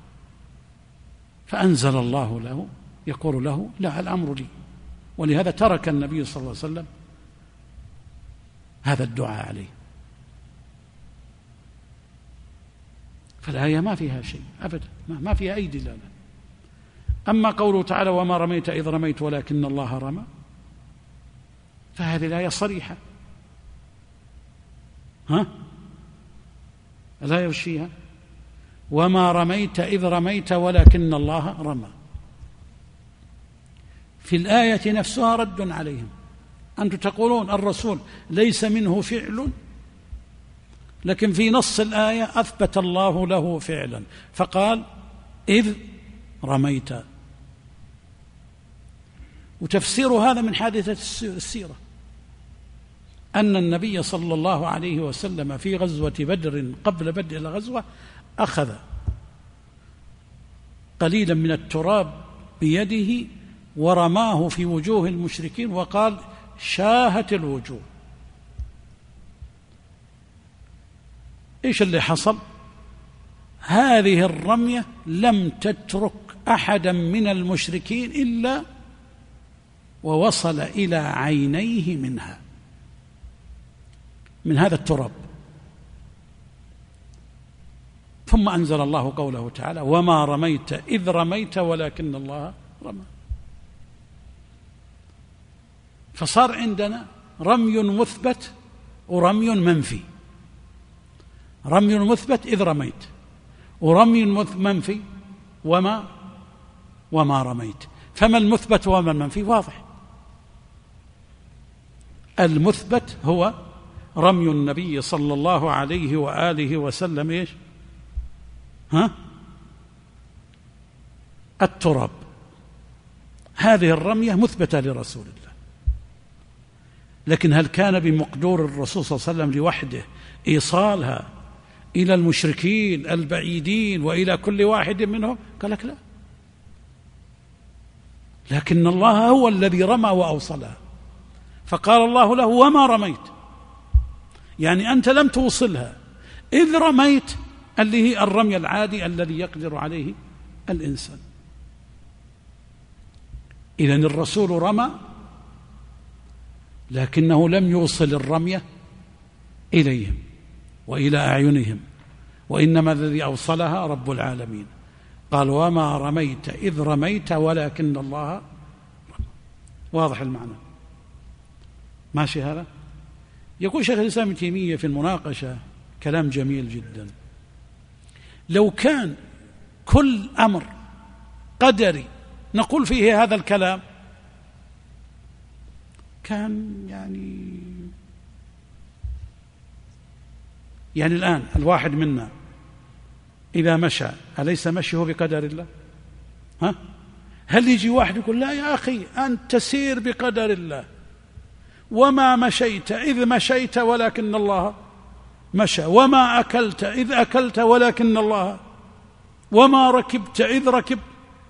فأنزل الله له يقول له لا، الأمر لي. ولهذا ترك النبي صلى الله عليه وسلم هذا الدعاء عليه. فالآية ما فيها شيء أبدا، ما فيها أي دلالة. أما قوله تعالى وما رميت إذ رميت ولكن الله رمى، فهذه الآية صريحة، ها لا يغشيها، وما رميت إذ رميت ولكن الله رمى. في الآية نفسها رد عليهم. أنتم تقولون الرسول ليس منه فعل، لكن في نص الآية أثبت الله له فعلا فقال إذ رميت. وتفسير هذا من حادثة السيرة أن النبي صلى الله عليه وسلم في غزوة بدر قبل بدء الغزوة أخذ قليلا من التراب بيده ورماه في وجوه المشركين وقال شاهت الوجوه. إيش اللي حصل؟ هذه الرمية لم تترك أحدا من المشركين إلا ووصل إلى عينيه منها، من هذا التراب. ثم أنزل الله قوله تعالى وما رميت إذ رميت ولكن الله رمى. فصار عندنا رمي مثبت ورمي منفي. رمي مثبت إذ رميت، ورمي منفي وما وما رميت. فما المثبت وما المنفي؟ واضح. المثبت هو رمي النبي صلى الله عليه وآله وسلم إيش؟ ها؟ التراب. هذه الرمية مثبتة لرسول الله، لكن هل كان بمقدور الرسول صلى الله عليه وسلم لوحده إيصالها إلى المشركين البعيدين وإلى كل واحد منهم؟ قال لك لا، لكن الله هو الذي رمى وأوصلها. فقال الله له وما رميت، يعني أنت لم توصلها، إذ رميت اللي هي الرمي العادي الذي يقدر عليه الإنسان. إذن الرسول رمى لكنه لم يوصل الرمية إليهم وإلى أعينهم، وإنما الذي أوصلها رب العالمين. قال وما رميت إذ رميت ولكن الله رمى. واضح المعنى؟ ماشي هذا؟ يقول شيخ الإسلام ابن تيمية في المناقشة كلام جميل جدا. لو كان كل أمر قدري نقول فيه هذا الكلام كان يعني يعني الآن الواحد منا إذا مشى أليس مشيه بقدر الله؟ ها؟ هل يجي واحد يقول لا يا أخي أنت تسير بقدر الله، وما مشيت إذ مشيت ولكن الله مشى، وما أكلت إذ أكلت ولكن الله، وما ركبت إذ ركبت.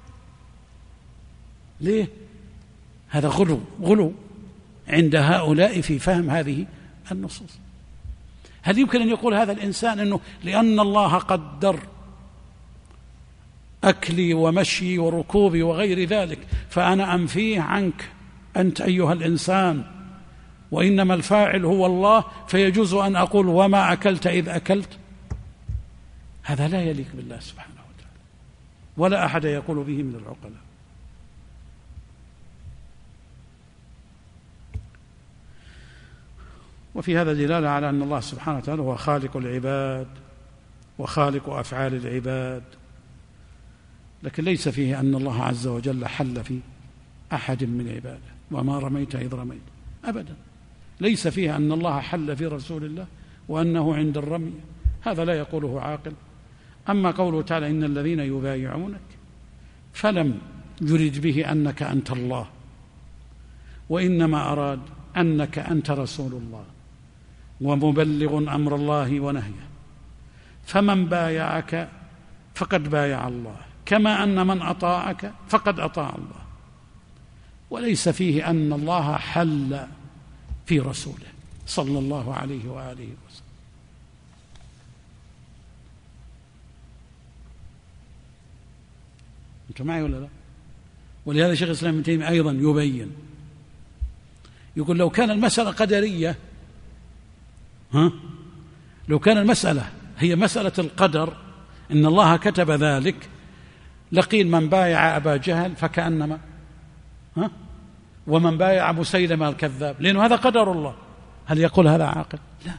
ليه؟ هذا غلو غلو عند هؤلاء في فهم هذه النصوص. هل يمكن أن يقول هذا الإنسان أنه لأن الله قدر أكلي ومشي وركوبي وغير ذلك فأنا أنفيه عنك أنت أيها الإنسان، وإنما الفاعل هو الله، فيجوز أن أقول وما أكلت إذ أكلت؟ هذا لا يليق بالله سبحانه وتعالى، ولا أحد يقول به من العقلاء. وفي هذا دلالة على أن الله سبحانه وتعالى هو خالق العباد وخالق أفعال العباد، لكن ليس فيه أن الله عز وجل حل في أحد من عباده. وما رميت إذ رميت أبدا، ليس فيه أن الله حل في رسول الله وأنه عند الرمي، هذا لا يقوله عاقل. أما قوله تعالى إن الذين يبايعونك فلم يرد به أنك أنت الله، وإنما أراد أنك أنت رسول الله ومبلغ أمر الله ونهيه، فمن بايعك فقد بايع الله، كما أن من أطاعك فقد أطاع الله، وليس فيه أن الله حل في رسوله صلى الله عليه وآله وسلم. أنتم معي ولا لا؟ ولهذا شيخ الإسلام ابن تيمية أيضا يبين، يقول لو كان المسألة قدرية، ها لو كان المسألة هي مسألة القدر إن الله كتب ذلك، لقيل من بايع أبا جهل فكأنما ها ومن بايع مسيلمة الكذاب، لأنه هذا قدر الله. هل يقول هذا عاقل؟ لا.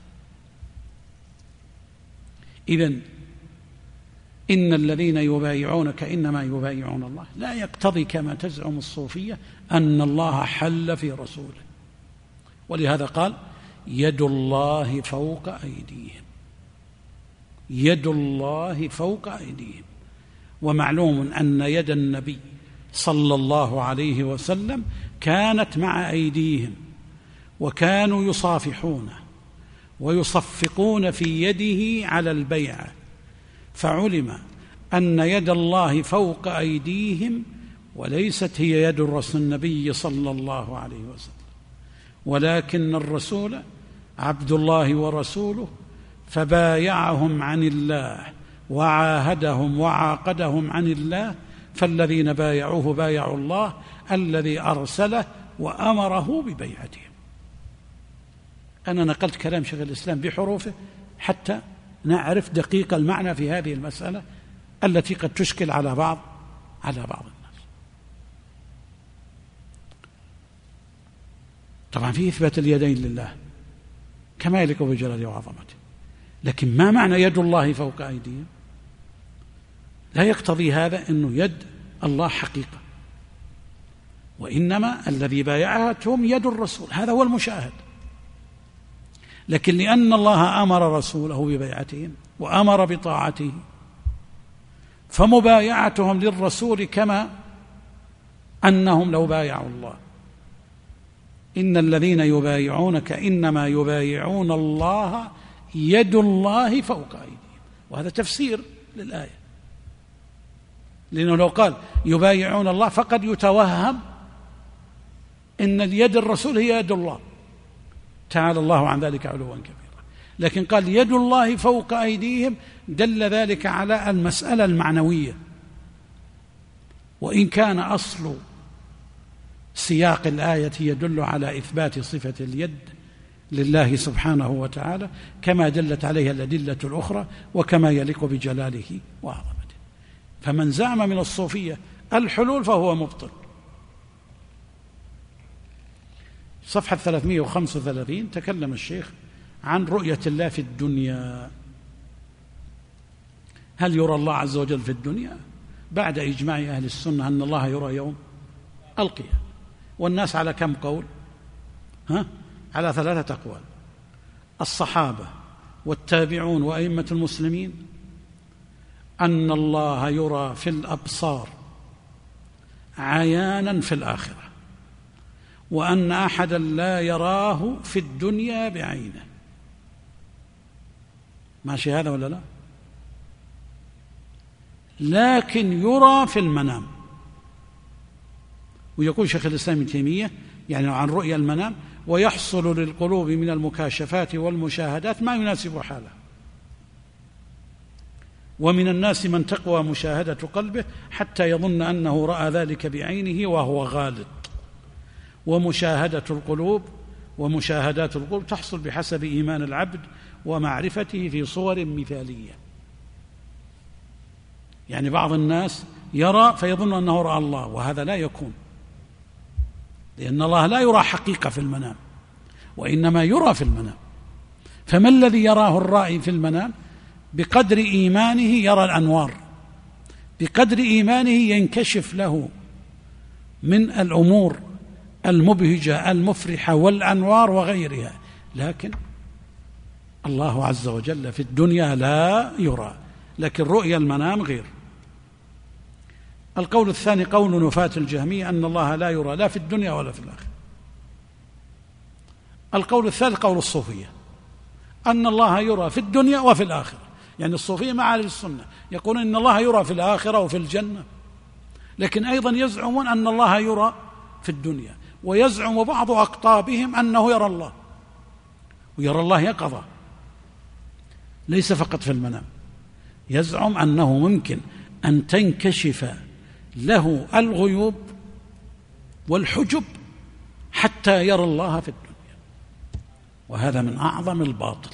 إذن إن الذين يبايعونك إنما يبايعون الله لا يقتضي كما تزعم الصوفية أن الله حل في رسوله، ولهذا قال يد الله فوق أيديهم، يد الله فوق أيديهم. ومعلوم أن يد النبي صلى الله عليه وسلم كانت مع أيديهم، وكانوا يصافحونه ويصفقون في يده على البيعة، فعلم أن يد الله فوق أيديهم وليست هي يد الرسول النبي صلى الله عليه وسلم، ولكن الرسول عبد الله ورسوله، فبايعهم عن الله وعاهدهم وعاقدهم عن الله، فالذين بايعوه بايعوا الله الذي أرسله وأمره ببيعتهم. أنا نقلت كلام شيخ الإسلام بحروفه حتى نعرف دقيق المعنى في هذه المسألة التي قد تشكل على بعض على بعض الناس. طبعا في إثبات اليدين لله كما يليق بجلاله وعظمته، لكن ما معنى يد الله فوق أيديهم؟ لا يقتضي هذا أنه يد الله حقيقة، وإنما الذي بايعتهم يد الرسول، هذا هو المشاهد. لكن لأن الله أمر رسوله ببيعتهم وأمر بطاعته، فمبايعتهم للرسول كما أنهم لو بايعوا الله. إن الذين يبايعونك إنما يبايعون الله يد الله فوق أيديهم، وهذا تفسير للآية، لأنه لو قال يبايعون الله فقد يتوهم إن يد الرسول هي يد الله، تعالى الله عن ذلك علوا كبيرا. لكن قال يد الله فوق أيديهم، دل ذلك على المسألة المعنوية، وإن كان أصل سياق الآية يدل على إثبات صفة اليد لله سبحانه وتعالى كما دلت عليها الأدلة الأخرى وكما يليق بجلاله وعظمته. فمن زعم من الصوفية الحلول فهو مبطل. صفحة ثلاثمائة وخمسة وثلاثين تكلم الشيخ عن رؤية الله في الدنيا. هل يرى الله عز وجل في الدنيا؟ بعد إجماع أهل السنة أن الله يرى يوم القيامة. والناس على كم قول؟ ها؟ على ثلاثة أقوال: الصحابة والتابعون وأئمة المسلمين أن الله يرى في الأبصار عيانا في الآخرة، وأن أحدا لا يراه في الدنيا بعينه. ماشي هذا ولا لا؟ لكن يرى في المنام. ويقول شيخ الإسلام ابن تيمية يعني عن رؤيا المنام: ويحصل للقلوب من المكاشفات والمشاهدات ما يناسب حاله. ومن الناس من تقوى مشاهدة قلبه حتى يظن أنه رأى ذلك بعينه وهو غالط. ومشاهدة القلوب ومشاهدات القلوب تحصل بحسب إيمان العبد ومعرفته في صور مثالية. يعني بعض الناس يرى فيظن أنه رأى الله، وهذا لا يكون، لأن الله لا يرى حقيقة في المنام، وإنما يرى في المنام. فما الذي يراه الرائي في المنام؟ بقدر إيمانه يرى الأنوار، بقدر إيمانه ينكشف له من الأمور المبهجة المفرحة والأنوار وغيرها. لكن الله عز وجل في الدنيا لا يرى، لكن رؤيا المنام غير. القول الثاني قول نفاة الجهمية أن الله لا يرى لا في الدنيا ولا في الآخرة. القول الثالث قول الصوفية، أن الله يرى في الدنيا وفي الآخرة. يعني الصوفية مع أهل السنة يقولون إن الله يرى في الآخرة وفي الجنة، لكن أيضا يزعمون أن الله يرى في الدنيا، ويزعم بعض أقطابهم أنه يرى الله، ويرى الله يقظة ليس فقط في المنام. يزعم أنه ممكن أن تنكشف له الغيوب والحجب حتى يرى الله في الدنيا، وهذا من أعظم الباطل،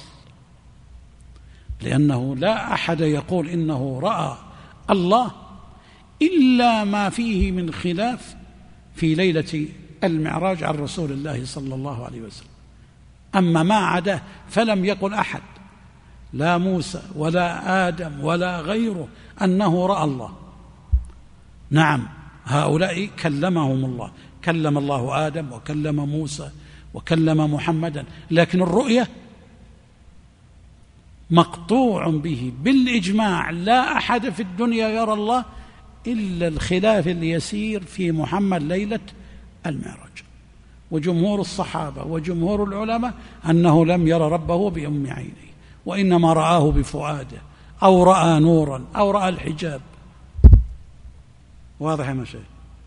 لأنه لا أحد يقول إنه رأى الله إلا ما فيه من خلاف في ليلة المعراج عن رسول الله صلى الله عليه وسلم. أما ما عداه فلم يقل أحد، لا موسى ولا آدم ولا غيره، أنه رأى الله. نعم، هؤلاء كلمهم الله، كلم الله آدم وكلم موسى وكلم محمدا، لكن الرؤية مقطوع به بالإجماع، لا أحد في الدنيا يرى الله إلا الخلاف اليسير في محمد ليلة المعراج. وجمهور الصحابة وجمهور العلماء أنه لم يرى ربه بأم عينيه، وإنما رآه بفؤاده، أو رأى نورا، أو رأى الحجاب. واضح يا مشايخ؟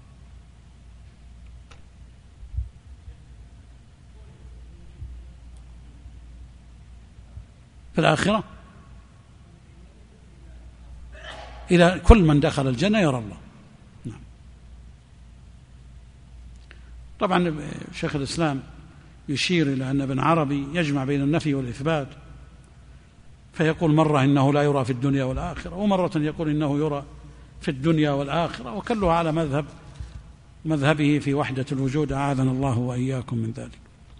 في الآخرة إلى كل من دخل الجنة يرى الله. نعم. طبعا شيخ الإسلام يشير إلى أن ابن عربي يجمع بين النفي والإثبات، فيقول مرة إنه لا يرى في الدنيا والآخرة، ومرة يقول إنه يرى في الدنيا والآخرة، وكله على مذهب مذهبه في وحدة الوجود، أعاذنا الله وإياكم من ذلك.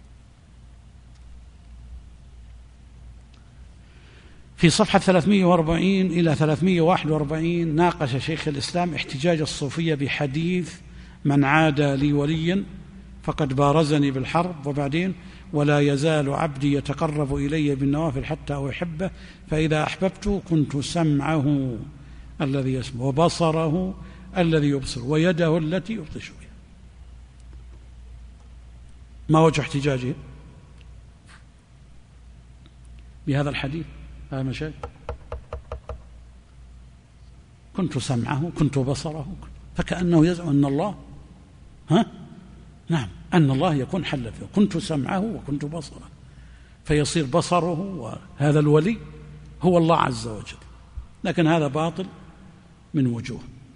في صفحة ثلاثمائة وأربعين إلى ثلاثمائة وواحد وأربعين ناقش شيخ الإسلام احتجاج الصوفية بحديث من عادى لي وليا فقد بارزني بالحرب، وبعدين ولا يزال عبدي يتقرب إلي بالنوافل حتى أحبه، فإذا أحببته كنت سمعه الذي يسمع، وبصره الذي يبصر، ويده التي يبطش بها. ما وجه احتجاجه بهذا الحديث؟ هذا مشاهد، كنت سمعه كنت بصره، فكأنه يزعم أن الله ها نعم أن الله يكون حل فيه، كنت سمعه وكنت بصره، فيصير بصره وهذا الولي هو الله عز وجل. لكن هذا باطل من وجوه.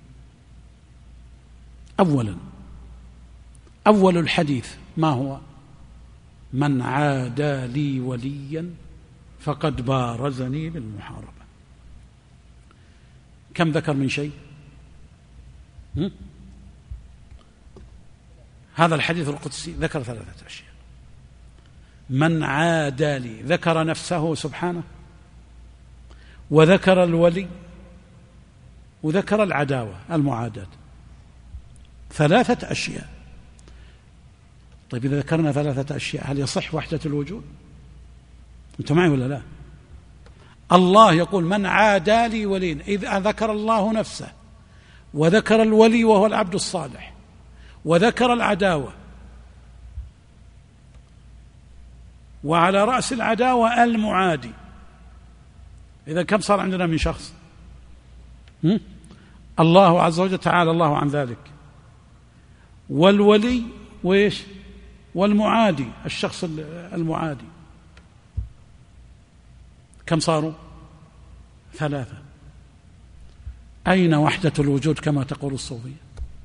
أولا أول الحديث ما هو؟ من عادى لي وليا فقد بارزني بالمحاربة. كم ذكر من شيء؟ هم؟ هذا الحديث القدسي ذكر ثلاثة أشياء. من عادى لي ذكر نفسه سبحانه، وذكر الولي، وذكر العداوة المعاداة، ثلاثة أشياء. طيب إذا ذكرنا ثلاثة أشياء هل يصح وحدة الوجود؟ أنت معي ولا لا؟ الله يقول من عادى لي وليا، إذا ذكر الله نفسه، وذكر الولي وهو العبد الصالح، وذكر العداوة، وعلى رأس العداوة المعادي. إذا كم صار عندنا من شخص؟ هم؟ الله عز وجل تعالى الله عن ذلك، والولي وإيش؟ والمعادي، الشخص المعادي. كم صاروا؟ ثلاثة. أين وحدة الوجود كما تقول الصوفية؟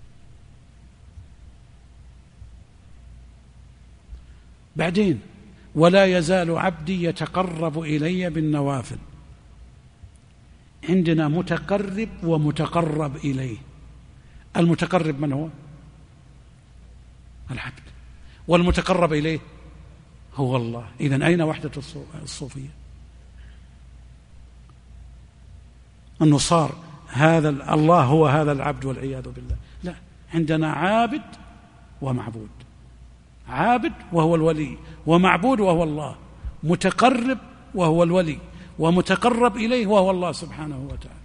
بعدين ولا يزال عبدي يتقرب إلي بالنوافل. عندنا متقرب ومتقرب إليه. المتقرب من هو؟ العبد، والمتقرب إليه هو الله. إذن أين وحدة الصوفية؟ أنه صار هذا الله هو هذا العبد والعياذ بالله. لا، عندنا عابد ومعبود، عابد وهو الولي، ومعبود وهو الله، متقرب وهو الولي، ومتقرب إليه وهو الله سبحانه وتعالى.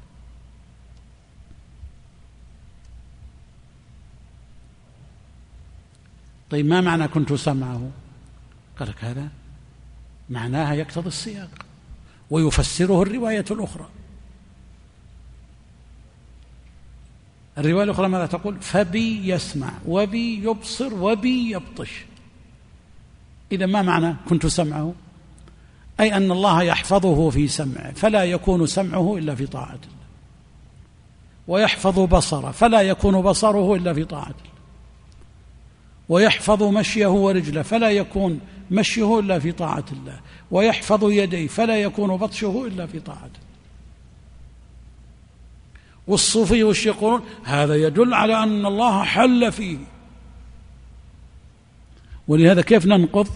طيب ما معنى كنت سمعه؟ قال لك هذا معناها يقتضي السياق ويفسره الرواية الأخرى. الرواية الأخرى ماذا تقول؟ فبي يسمع وبي يبصر وبي يبطش. إذا ما معنى كنت سمعه؟ أي أن الله يحفظه في سمعه فلا يكون سمعه إلا في طاعة الله، ويحفظ بصره فلا يكون بصره إلا في طاعة الله، ويحفظ مشيه ورجله فلا يكون مشيه إلا في طاعة الله، ويحفظ يديه فلا يكون بطشه إلا في طاعة الله. والصوفي وش يقولون؟ هذا يدل على أن الله حل فيه. ولهذا كيف ننقض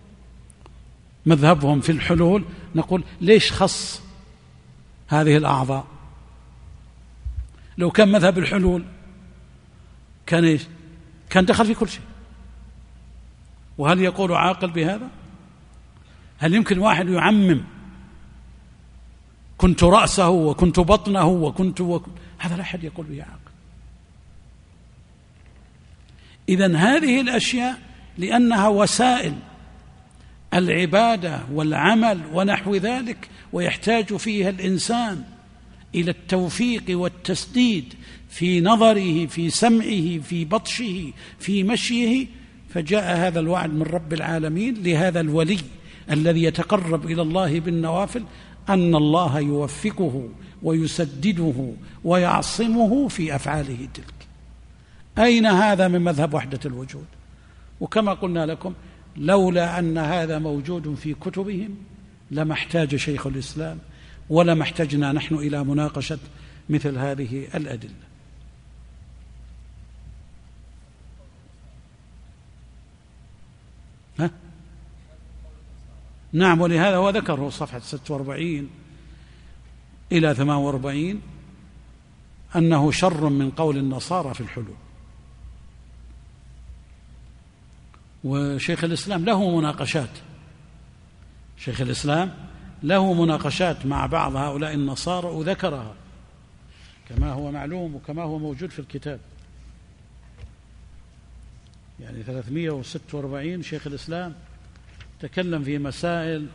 مذهبهم في الحلول؟ نقول ليش خص هذه الأعضاء؟ لو كان مذهب الحلول كان إيش؟ كان دخل في كل شيء. وهل يقول عاقل بهذا؟ هل يمكن واحد يعمم كنت رأسه وكنت بطنه وكنت وكنت؟ هذا لا أحد يقول به عاقل. إذن هذه الأشياء لأنها وسائل العبادة والعمل ونحو ذلك، ويحتاج فيها الإنسان إلى التوفيق والتسديد في نظره في سمعه في بطشه في مشيه. فجاء هذا الوعد من رب العالمين لهذا الولي الذي يتقرب إلى الله بالنوافل أن الله يوفقه ويسدده ويعصمه في أفعاله تلك. أين هذا من مذهب وحدة الوجود؟ وكما قلنا لكم لولا أن هذا موجود في كتبهم لما احتاج شيخ الإسلام ولما احتجنا نحن إلى مناقشة مثل هذه الأدلة. ها؟ نعم، ولهذا هو ذكره صفحة ستة وأربعين إلى ثمانية وأربعين أنه شر من قول النصارى في الحلول. وشيخ الإسلام له مناقشات شيخ الإسلام له مناقشات مع بعض هؤلاء النصارى وذكرها كما هو معلوم وكما هو موجود في الكتاب. يعني ثلاثمائة وستة وأربعين شيخ الإسلام تكلم في مسائل،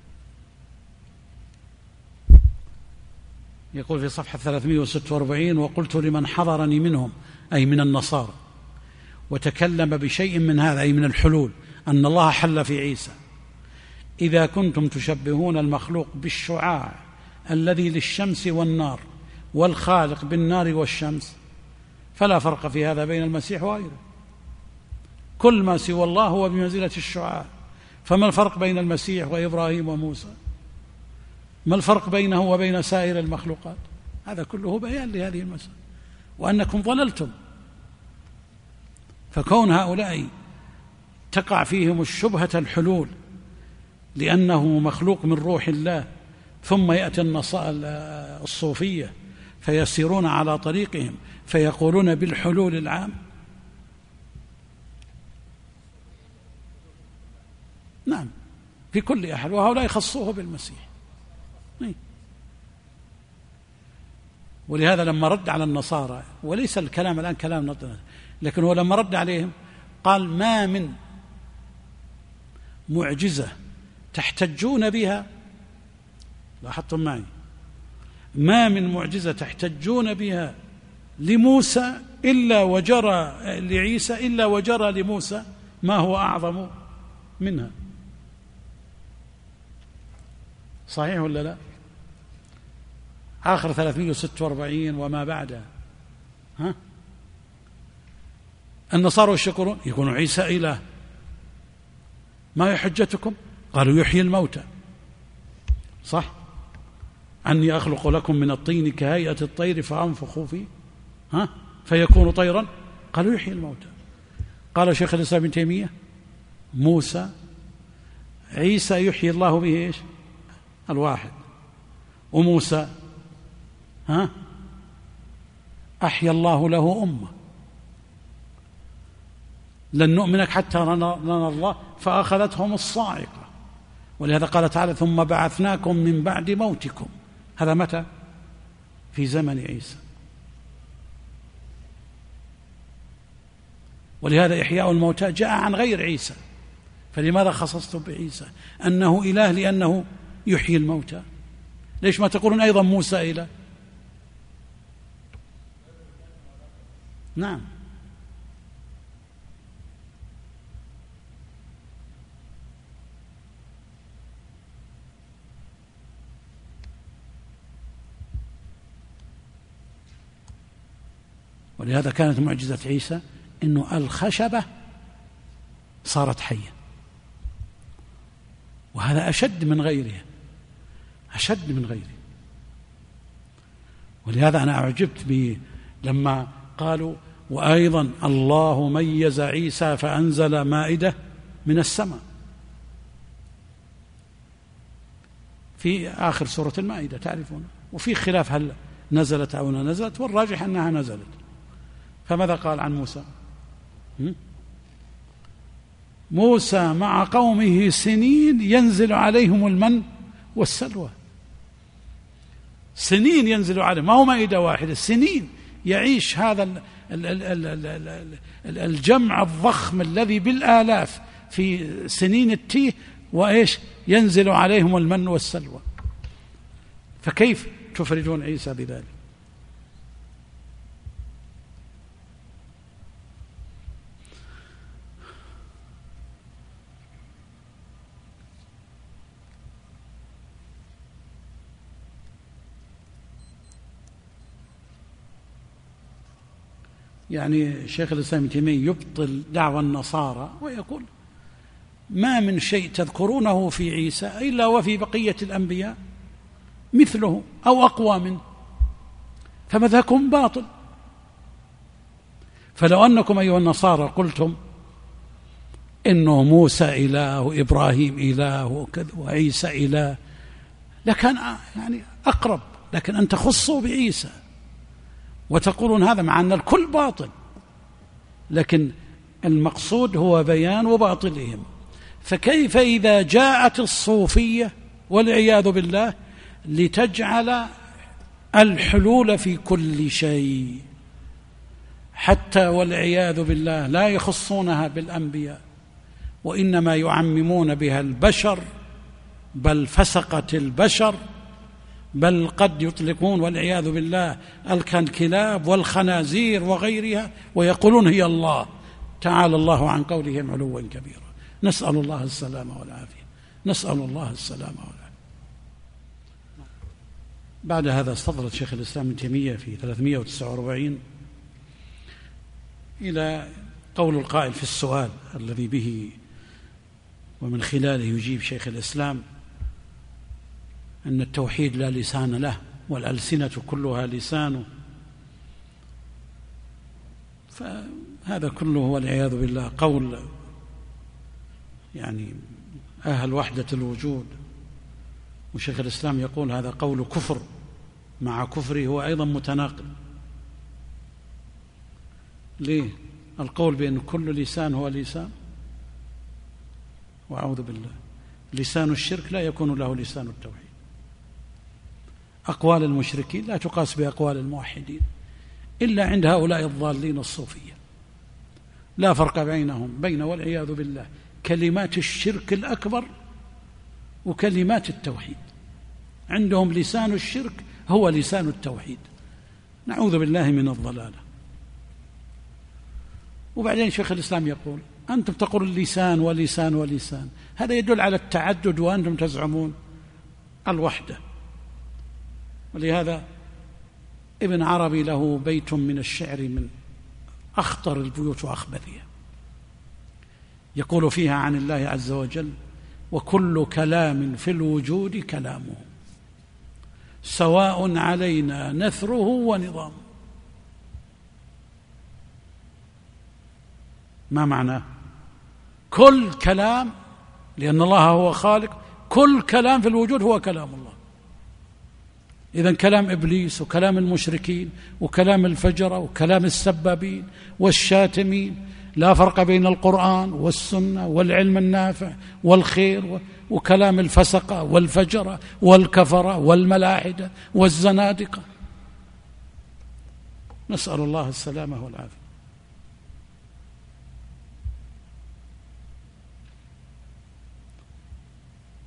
يقول في صفحة ثلاثمائة وستة وأربعين: وقلت لمن حضرني منهم أي من النصارى وتكلم بشيء من هذا أي من الحلول أن الله حل في عيسى: إذا كنتم تشبهون المخلوق بالشعاع الذي للشمس والنار والخالق بالنار والشمس فلا فرق في هذا بين المسيح وغيره. كل ما سوى الله هو بمنزلة الشعاع، فما الفرق بين المسيح وإبراهيم وموسى؟ ما الفرق بينه وبين سائر المخلوقات؟ هذا كله بيان لهذه المسألة وأنكم ضللتم. فكون هؤلاء تقع فيهم الشبهة الحلول لأنه مخلوق من روح الله، ثم يأتي الصوفية فيسيرون على طريقهم فيقولون بالحلول العام. نعم، في كل أحد، وهؤلاء يخصوه بالمسيح. ولهذا لما رد على النصارى، وليس الكلام الآن كلام نطق، لكن هو لما رد عليهم قال: ما من معجزة تحتجون بها، لاحظتم معي، ما من معجزة تحتجون بها لموسى إلا وجرى لعيسى إلا وجرى لموسى ما هو أعظم منها. صحيح ولا لا؟ آخر ثلاثمائة وستة وأربعين وما بعدها، ها؟ النصارى وش يقولون؟ يقولون عيسى إله. ما هي حجتكم؟ قالوا يحيي الموتى. صح؟ أني أخلق لكم من الطين كهيئة الطير فأنفخ فيه ها فيكون طيرا. قالوا يحيي الموتى. قال شيخ الإسلام ابن تيمية: موسى عيسى يحيي الله به إيش؟ الواحد. وموسى ها أحيا الله له أمة. لن نؤمنك حتى نرى الله فأخذتهم الصاعقة. ولهذا قال تعالى: ثم بعثناكم من بعد موتكم. هذا متى؟ في زمن عيسى. ولهذا إحياء الموتى جاء عن غير عيسى، فلماذا خصصتم بعيسى أنه إله؟ لأنه يحيي الموتى. ليش ما تقولون أيضا موسى إله؟ نعم. ولهذا كانت معجزة عيسى إنه الخشبة صارت حية، وهذا أشد من غيره، أشد من غيره. ولهذا أنا أعجبت به لما قالوا وأيضا الله ميز عيسى فأنزل مائدة من السماء في آخر سورة المائدة تعرفون، وفي خلاف هل نزلت أو لا نزلت، والراجح أنها نزلت. فماذا قال عن موسى؟ موسى مع قومه سنين ينزل عليهم المن والسلوى. سنين ينزل عليهم، ما هو مائدة واحدة، سنين يعيش هذا الجمع الضخم الذي بالآلاف في سنين التيه، وإيش ينزل عليهم المن والسلوى. فكيف تفرجون عيسى بذلك؟ يعني شيخ الإسلام ابن تيمية يبطل دعوى النصارى ويقول ما من شيء تذكرونه في عيسى إلا وفي بقية الأنبياء مثله أو أقوى منه، فمذهبكم باطل. فلو أنكم أيها النصارى قلتم إنه موسى إله وإبراهيم إله وكذا وعيسى إله لكان يعني أقرب، لكن أن تخصوا بعيسى وتقولون هذا مع أن الكل باطل، لكن المقصود هو بيان وباطلهم. فكيف إذا جاءت الصوفية والعياذ بالله لتجعل الحلول في كل شيء، حتى والعياذ بالله لا يخصونها بالأنبياء وإنما يعممون بها البشر، بل فسقة البشر، بل قد يطلقون والعياذ بالله الكلاب والخنازير وغيرها ويقولون هي الله. تعالى الله عن قولهم علوا كبيرا. نسأل الله السلامة والعافية، نسأل الله السلامة والعافية. بعد هذا استطرد شيخ الإسلام ابن تيمية في ثلاثمائة وتسعة وأربعين إلى قول القائل في السؤال الذي به ومن خلاله يجيب شيخ الإسلام أن التوحيد لا لسان له والألسنة كلها لسانه. فهذا كله والعياذ بالله قول يعني أهل وحدة الوجود، وشيخ الإسلام يقول هذا قول كفر مع كفره هو أيضا متناقض. ليه؟ القول بأن كل لسان هو لسان، وأعوذ بالله، لسان الشرك لا يكون له لسان التوحيد. أقوال المشركين لا تقاس بأقوال الموحدين إلا عند هؤلاء الضالين الصوفية، لا فرق بينهم بين والعياذ بالله كلمات الشرك الأكبر وكلمات التوحيد. عندهم لسان الشرك هو لسان التوحيد، نعوذ بالله من الضلالة. وبعدين شيخ الإسلام يقول أنتم تقولون لسان ولسان ولسان، هذا يدل على التعدد وأنتم تزعمون الوحدة. ولهذا ابن عربي له بيت من الشعر من أخطر البيوت وأخبثها، يقول فيها عن الله عز وجل: وكل كلام في الوجود كلامه سواء علينا نثره ونظامه. ما معناه؟ كل كلام، لأن الله هو خالق، كل كلام في الوجود هو كلام الله. إذن كلام إبليس وكلام المشركين وكلام الفجرة وكلام السبابين والشاتمين لا فرق بين القرآن والسنة والعلم النافع والخير، وكلام الفسقة والفجرة والكفرة والملاحدة والزنادقة. نسأل الله السلامة والعافية.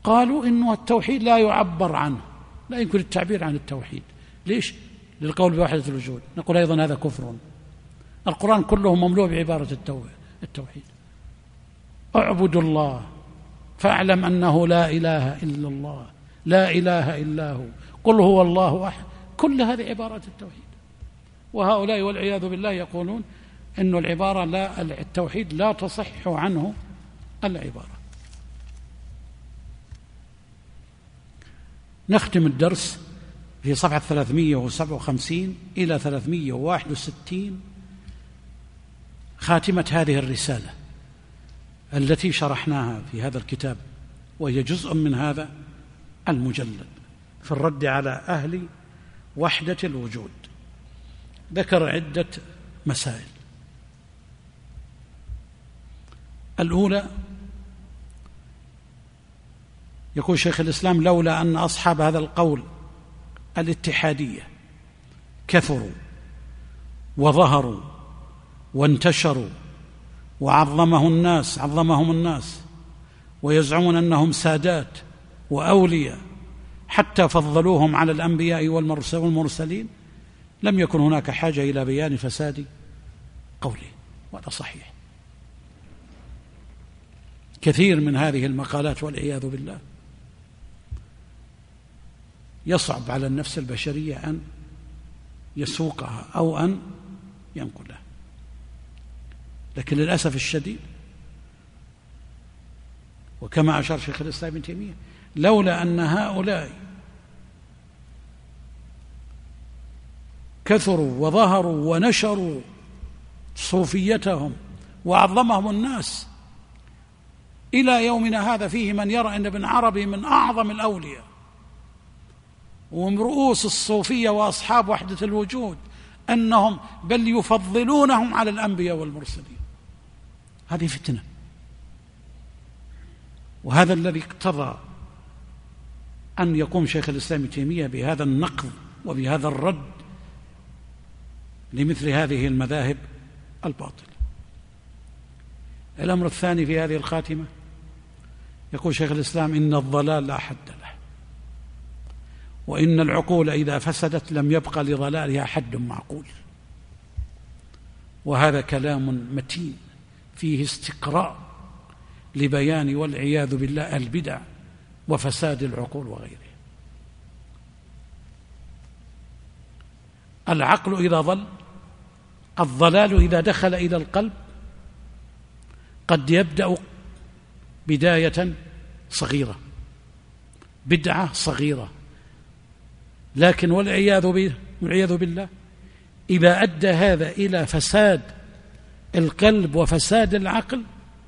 قالوا إنه التوحيد لا يعبر عنه، لا يمكن التعبير عن التوحيد. ليش؟ للقول بوحدة الوجود. نقول أيضا هذا كفر. القرآن كله مملوء بعبارة التوحيد. اعبدوا الله فاعلم أنه لا إله إلا الله، لا إله إلا هو، قل هو الله أحد. كل هذه عبارات التوحيد. وهؤلاء والعياذ بالله يقولون إن العبارة لا التوحيد لا تصح عنه العبارة. نختم الدرس في صفحة ثلاثمائة وسبعة وخمسين إلى ثلاثمائة وواحد وستين خاتمة هذه الرسالة التي شرحناها في هذا الكتاب، وهي جزء من هذا المجلد في الرد على أهل وحدة الوجود. ذكر عدة مسائل. الأولى، يقول شيخ الإسلام: لولا أن أصحاب هذا القول الاتحادية كثروا وظهروا وانتشروا وعظمه الناس عظمهم الناس ويزعمون أنهم سادات وأولياء حتى فضلوهم على الأنبياء والمرسلين، لم يكن هناك حاجة إلى بيان فساد قوله. وهذا صحيح. كثير من هذه المقالات والعياذ بالله يصعب على النفس البشرية أن يسوقها أو أن ينقلها، لكن للأسف الشديد، وكما أشار شيخ الإسلام ابن تيمية، لولا أن هؤلاء كثروا وظهروا ونشروا صوفيتهم وعظمهم الناس إلى يومنا هذا، فيه من يرى أن ابن عربي من أعظم الأولياء ومن رؤوس الصوفية وأصحاب وحدة الوجود، أنهم بل يفضلونهم على الأنبياء والمرسلين. هذه فتنة، وهذا الذي اقتضى أن يقوم شيخ الإسلام ابن تيمية بهذا النقد وبهذا الرد لمثل هذه المذاهب الباطلة. الأمر الثاني في هذه الخاتمة، يقول شيخ الإسلام: إن الضلال لا حد له، وإن العقول إذا فسدت لم يبقى لضلالها حد معقول. وهذا كلام متين فيه استقراء لبيان والعياذ بالله البدع وفساد العقول وغيره. العقل إذا ضل، الضلال إذا دخل إلى القلب قد يبدأ بداية صغيرة، بدعة صغيرة، لكن والعياذ والعياذ بالله إذا أدى هذا إلى فساد القلب وفساد العقل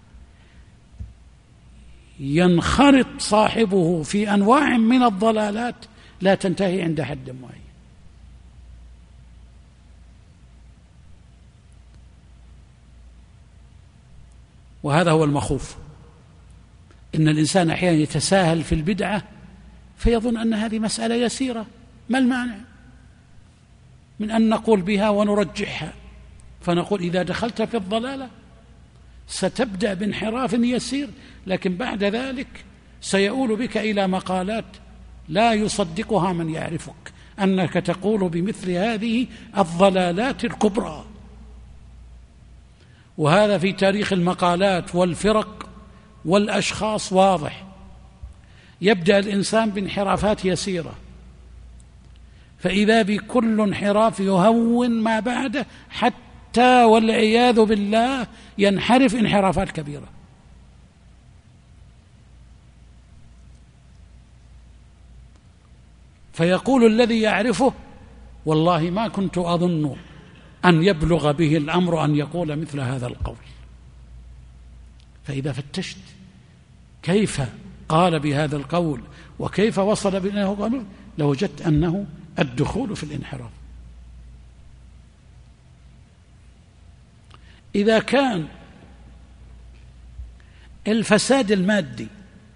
ينخرط صاحبه في أنواع من الضلالات لا تنتهي عند حد معين. وهذا هو المخوف، إن الإنسان أحيانا يتساهل في البدعة فيظن أن هذه مسألة يسيرة، ما المانع من أن نقول بها ونرجحها؟ فنقول إذا دخلت في الضلالة ستبدأ بانحراف يسير، لكن بعد ذلك سيؤول بك إلى مقالات لا يصدقها من يعرفك، أنك تقول بمثل هذه الضلالات الكبرى. وهذا في تاريخ المقالات والفرق والأشخاص واضح. يبدأ الإنسان بانحرافات يسيرة، فإذا بكل انحراف يهون ما بعده حتى والعياذ بالله ينحرف انحرافات كبيرة. فيقول الذي يعرفه: والله ما كنت أظن أن يبلغ به الأمر أن يقول مثل هذا القول. فإذا فتشت كيف قال بهذا القول وكيف وصل بأنه قال، لوجدت أنه الدخول في الانحراف. إذا كان الفساد المادي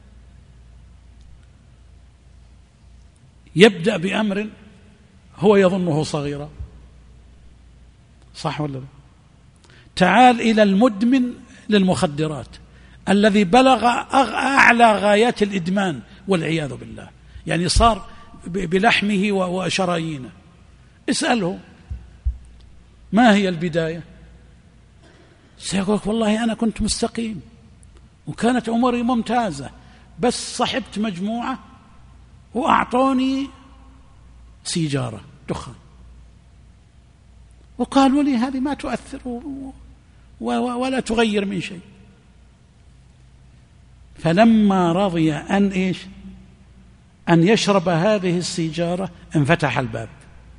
يبدأ بأمر هو يظنه صغيرا، صح ولا لا؟ تعال إلى المدمن للمخدرات الذي بلغ أعلى غايات الإدمان والعياذ بالله، يعني صار بلحمه وشرايينه. اسأله ما هي البداية، سيقول والله أنا كنت مستقيم وكانت أموري ممتازة، بس صحبت مجموعة وأعطوني سيجارة دخان وقالوا لي هذه ما تؤثر ولا تغير من شيء، فلما رضي أن إيش أن يشرب هذه السيجارة انفتح الباب،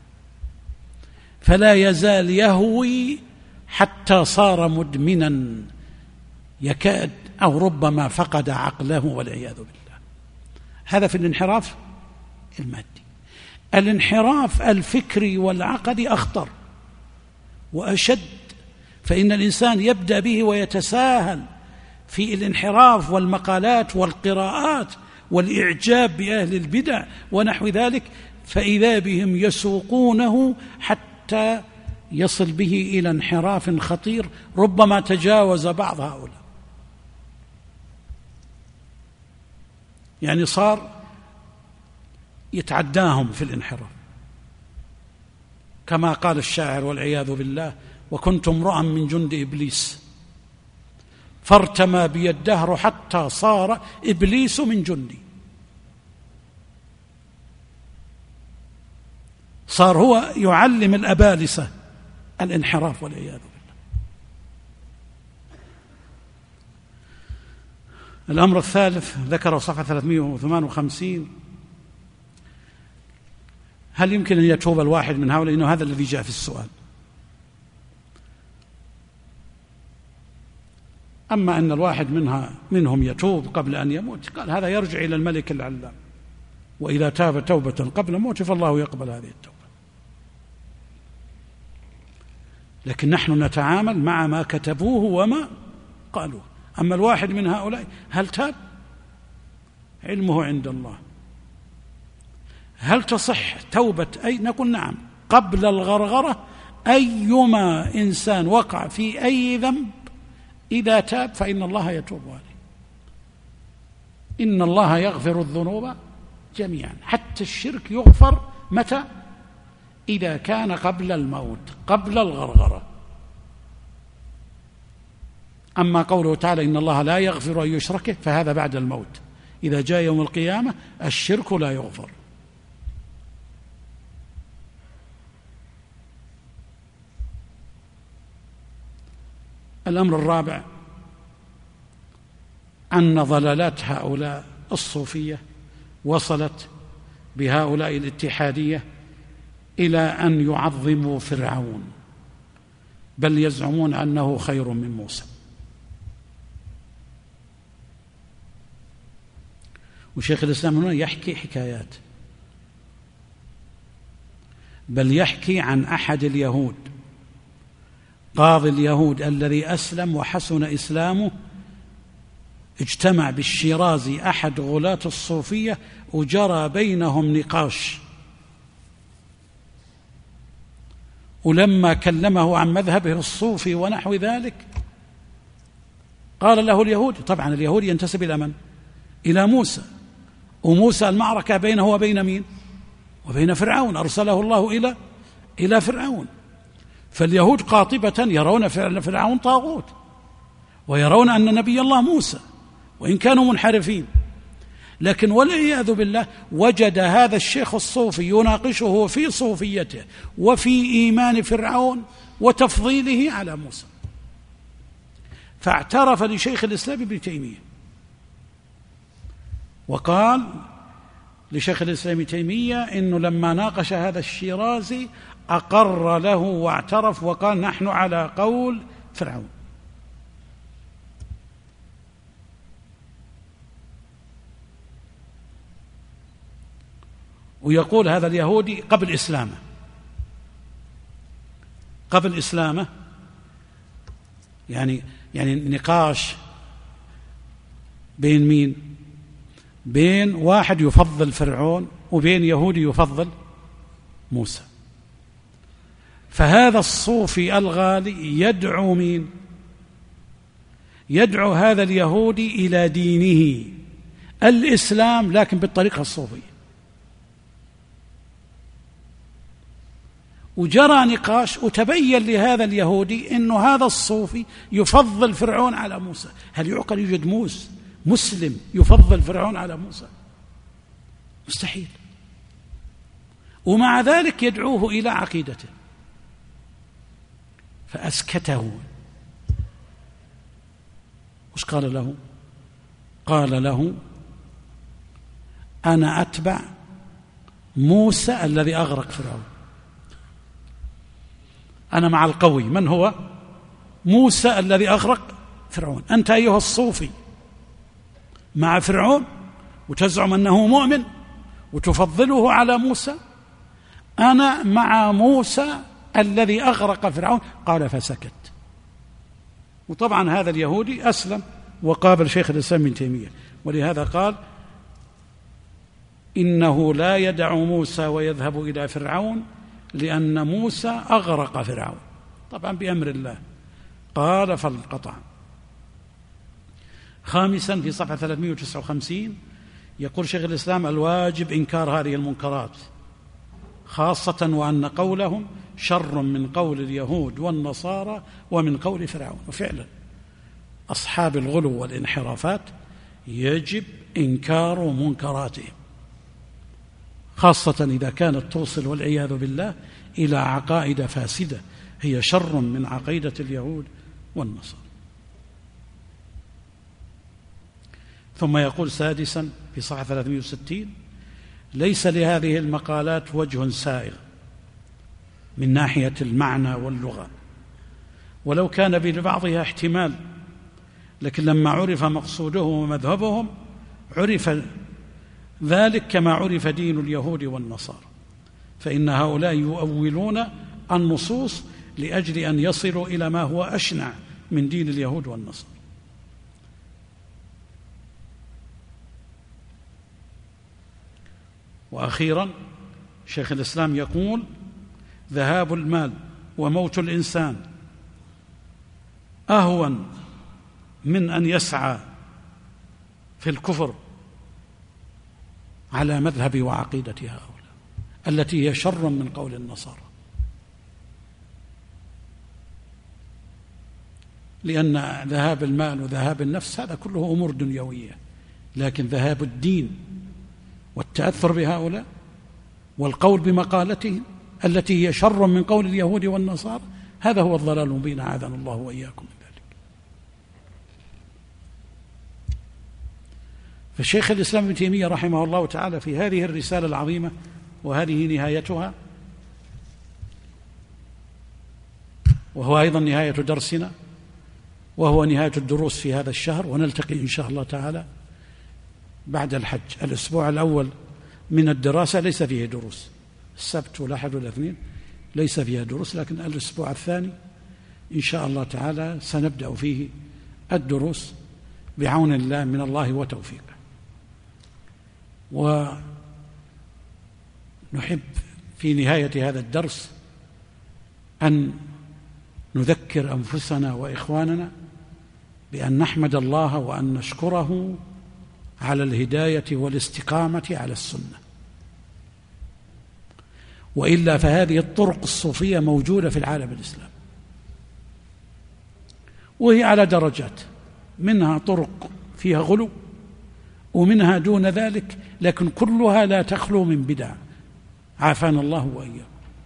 فلا يزال يهوي حتى صار مدمنا يكاد أو ربما فقد عقله والعياذ بالله. هذا في الانحراف المادي. الانحراف الفكري والعقدي أخطر وأشد، فإن الإنسان يبدأ به ويتساهل في الانحراف والمقالات والقراءات والإعجاب بأهل البدع ونحو ذلك، فإذا بهم يسوقونه حتى يصل به إلى انحراف خطير ربما تجاوز بعض هؤلاء. يعني صار يتعداهم في الانحراف، كما قال الشاعر والعياذ بالله: وكنت امرؤا من جند إبليس فارتمى بي الدهر حتى صار إبليس من جندي. صار هو يعلم الأبالسة الانحراف والعياذ بالله. الأمر الثالث ذكره صفحة ثلاثمائة وثمانية وخمسين: هل يمكن أن يتوب الواحد من هؤلاء؟ إنه هذا الذي جاء في السؤال. أما أن الواحد منها منهم يتوب قبل أن يموت، قال هذا يرجع إلى الملك العلام، وإذا تاب توبة قبل موته فالله يقبل هذه التوبة. لكن نحن نتعامل مع ما كتبوه وما قالوه. أما الواحد من هؤلاء هل تاب؟ علمه عند الله. هل تصح توبة أي؟ نقول نعم، قبل الغرغرة أيما إنسان وقع في أي ذنب إذا تاب فإن الله يتوب عليه. إن الله يغفر الذنوب جميعا، حتى الشرك يغفر متى؟ إذا كان قبل الموت، قبل الغرغرة. أما قوله تعالى إن الله لا يغفر أن يشرك فهذا بعد الموت، إذا جاء يوم القيامة الشرك لا يغفر. الأمر الرابع أن ضلالات هؤلاء الصوفية وصلت بهؤلاء الاتحادية إلى أن يعظموا فرعون، بل يزعمون أنه خير من موسى. وشيخ الإسلام هنا يحكي حكايات، بل يحكي عن أحد اليهود قاضي اليهود الذي أسلم وحسن إسلامه، اجتمع بالشيرازي أحد غلاة الصوفية وجرى بينهم نقاش، ولما كلمه عن مذهبه الصوفي ونحو ذلك قال له اليهود، طبعا اليهود ينتسب إلى من؟ إلى موسى، وموسى المعركة بينه وبين مين؟ وبين فرعون، أرسله الله إلى إلى فرعون. فاليهود قاطبة يرون فرعون طاغوت، ويرون أن نبي الله موسى، وإن كانوا منحرفين. لكن والعياذ بالله وجد هذا الشيخ الصوفي يناقشه في صوفيته وفي إيمان فرعون وتفضيله على موسى، فاعترف لشيخ الإسلام ابن تيمية وقال لشيخ الإسلام ابن تيمية إنه لما ناقش هذا الشيرازي أقر له واعترف وقال نحن على قول فرعون. ويقول هذا اليهودي قبل إسلامه قبل إسلامه يعني يعني نقاش بين مين؟ بين واحد يفضل فرعون وبين يهودي يفضل موسى. فهذا الصوفي الغالي يدعو مين؟ يدعو هذا اليهودي إلى دينه الإسلام لكن بالطريقة الصوفية. وجرى نقاش وتبين لهذا اليهودي أن هذا الصوفي يفضل فرعون على موسى. هل يعقل يوجد موسى مسلم يفضل فرعون على موسى؟ مستحيل. ومع ذلك يدعوه إلى عقيدته، فأسكته. وش قال له؟ قال له: أنا أتبع موسى الذي أغرق فرعون. أنا مع القوي. من هو؟ موسى الذي أغرق فرعون. أنت أيها الصوفي مع فرعون وتزعم أنه مؤمن وتفضله على موسى. أنا مع موسى الذي أغرق فرعون. قال فسكت. وطبعا هذا اليهودي أسلم وقابل شيخ الإسلام ابن تيمية، ولهذا قال: إنه لا يدع موسى ويذهب إلى فرعون لأن موسى أغرق فرعون، طبعا بأمر الله. قال فانقطع. خامسا في صفحة ثلاثمائة وتسعة وخمسين يقول شيخ الإسلام: الواجب إنكار هذه المنكرات، خاصة وأن قولهم شر من قول اليهود والنصارى ومن قول فرعون. وفعلا أصحاب الغلو والانحرافات يجب إنكار منكراتهم، خاصة إذا كانت توصل والعياذ بالله إلى عقائد فاسدة هي شر من عقيدة اليهود والنصارى. ثم يقول سادسا في صفحة ثلاثمائة وستين: ليس لهذه المقالات وجه سائغ من ناحية المعنى واللغة، ولو كان لبعضها احتمال، لكن لما عرف مقصودهم ومذهبهم عرف ذلك كما عرف دين اليهود والنصارى، فإن هؤلاء يؤولون النصوص لأجل أن يصلوا إلى ما هو أشنع من دين اليهود والنصارى. وأخيرا شيخ الإسلام يقول: ذهاب المال وموت الإنسان أهون من أن يسعى في الكفر على مذهب وعقيدة هؤلاء التي هي شر من قول النصارى، لأن ذهاب المال وذهاب النفس هذا كله أمور دنيوية، لكن ذهاب الدين والتأثر بهؤلاء والقول بمقالتهم التي هي شر من قول اليهود والنصارى هذا هو الضلال المبين، أعاذنا الله وإياكم من ذلك. فالشيخ الإسلام ابن تيمية رحمه الله تعالى في هذه الرسالة العظيمة، وهذه نهايتها، وهو أيضا نهاية درسنا، وهو نهاية الدروس في هذا الشهر، ونلتقي إن شاء الله تعالى بعد الحج. الأسبوع الأول من الدراسة ليس فيه دروس، السبت والأحد والاثنين ليس فيها دروس، لكن الأسبوع الثاني إن شاء الله تعالى سنبدأ فيه الدروس بعون الله من الله وتوفيقه. ونحب في نهاية هذا الدرس أن نذكر أنفسنا وإخواننا بأن نحمد الله وأن نشكره على الهداية والاستقامة على السنة، وإلا فهذه الطرق الصوفية موجودة في العالم الإسلامي، وهي على درجات، منها طرق فيها غلو ومنها دون ذلك، لكن كلها لا تخلو من بدع، عافانا الله وإياكم.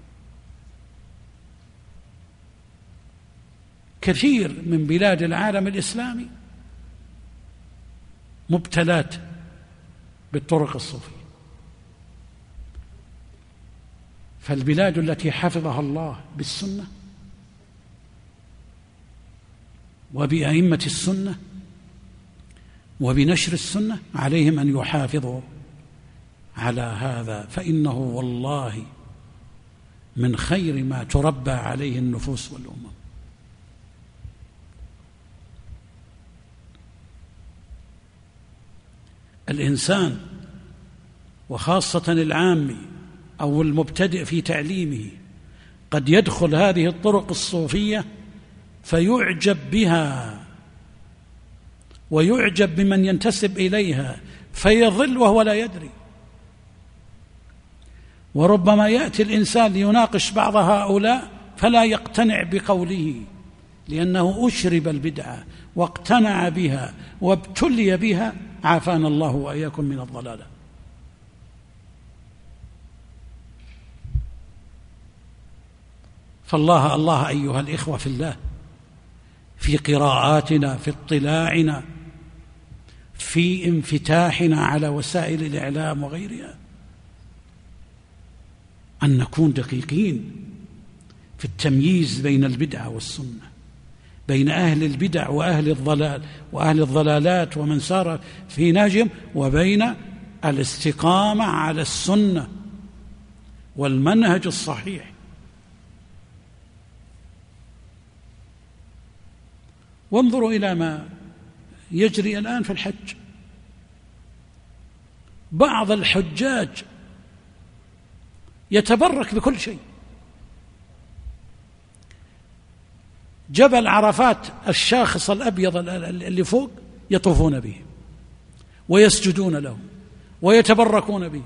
كثير من بلاد العالم الإسلامي مبتلات بالطرق الصوفية، فالبلاد التي حفظها الله بالسنة وبأئمة السنة وبنشر السنة عليهم أن يحافظوا على هذا، فإنه والله من خير ما تربى عليه النفوس والأمم. الإنسان وخاصة العامي أو المبتدئ في تعليمه قد يدخل هذه الطرق الصوفية فيعجب بها ويعجب بمن ينتسب إليها فيضل وهو لا يدري. وربما يأتي الإنسان ليناقش بعض هؤلاء فلا يقتنع بقوله، لأنه أشرب البدعة واقتنع بها وابتلي بها، عافانا الله وإياكم من الضلالة. فالله الله أيها الإخوة في الله، في قراءاتنا، في اطلاعنا، في انفتاحنا على وسائل الإعلام وغيرها، أن نكون دقيقين في التمييز بين البدعة والسنة، بين أهل البدع وأهل الضلال وأهل الضلالات ومن سار في نهجهم، وبين الاستقامة على السنة والمنهج الصحيح. وانظروا إلى ما يجري الآن في الحج. بعض الحجاج يتبرك بكل شيء. جبل عرفات الشاخص الأبيض اللي فوق يطوفون به ويسجدون له ويتبركون به،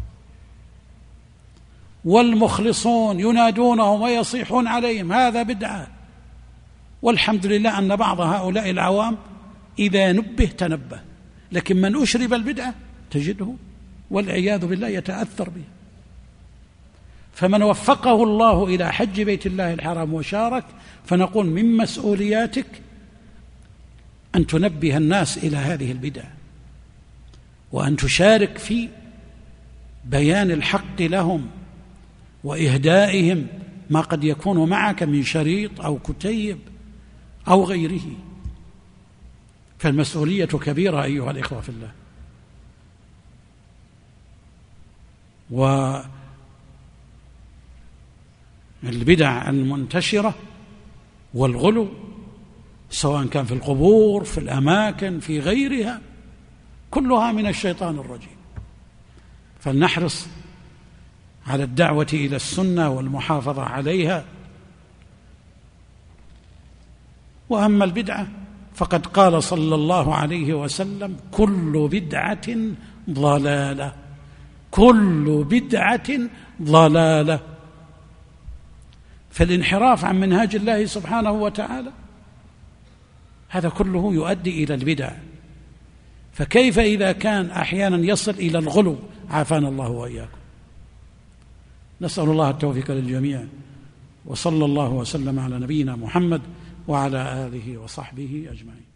والمخلصون ينادونهم ويصيحون عليهم هذا بدعة. والحمد لله أن بعض هؤلاء العوام إذا نبه تنبه، لكن من أشرب البدعة تجده والعياذ بالله يتأثر به. فمن وفقه الله إلى حج بيت الله الحرام وشارك، فنقول من مسؤولياتك أن تنبه الناس إلى هذه البدع، وأن تشارك في بيان الحق لهم وإهدائهم ما قد يكون معك من شريط أو كتيب أو غيره. فالمسؤولية كبيرة أيها الإخوة في الله. والبدع المنتشرة والغلو سواء كان في القبور، في الأماكن، في غيرها، كلها من الشيطان الرجيم. فلنحرص على الدعوة إلى السنة والمحافظة عليها. وأما البدعة فقد قال صلى الله عليه وسلم: كل بدعة ضلالة، كل بدعة ضلالة. فالانحراف عن منهاج الله سبحانه وتعالى هذا كله يؤدي إلى البدع، فكيف إذا كان أحيانا يصل إلى الغلو؟ عافانا الله وإياكم. نسأل الله التوفيق للجميع، وصلى الله وسلم على نبينا محمد وعلى آله وصحبه أجمعين.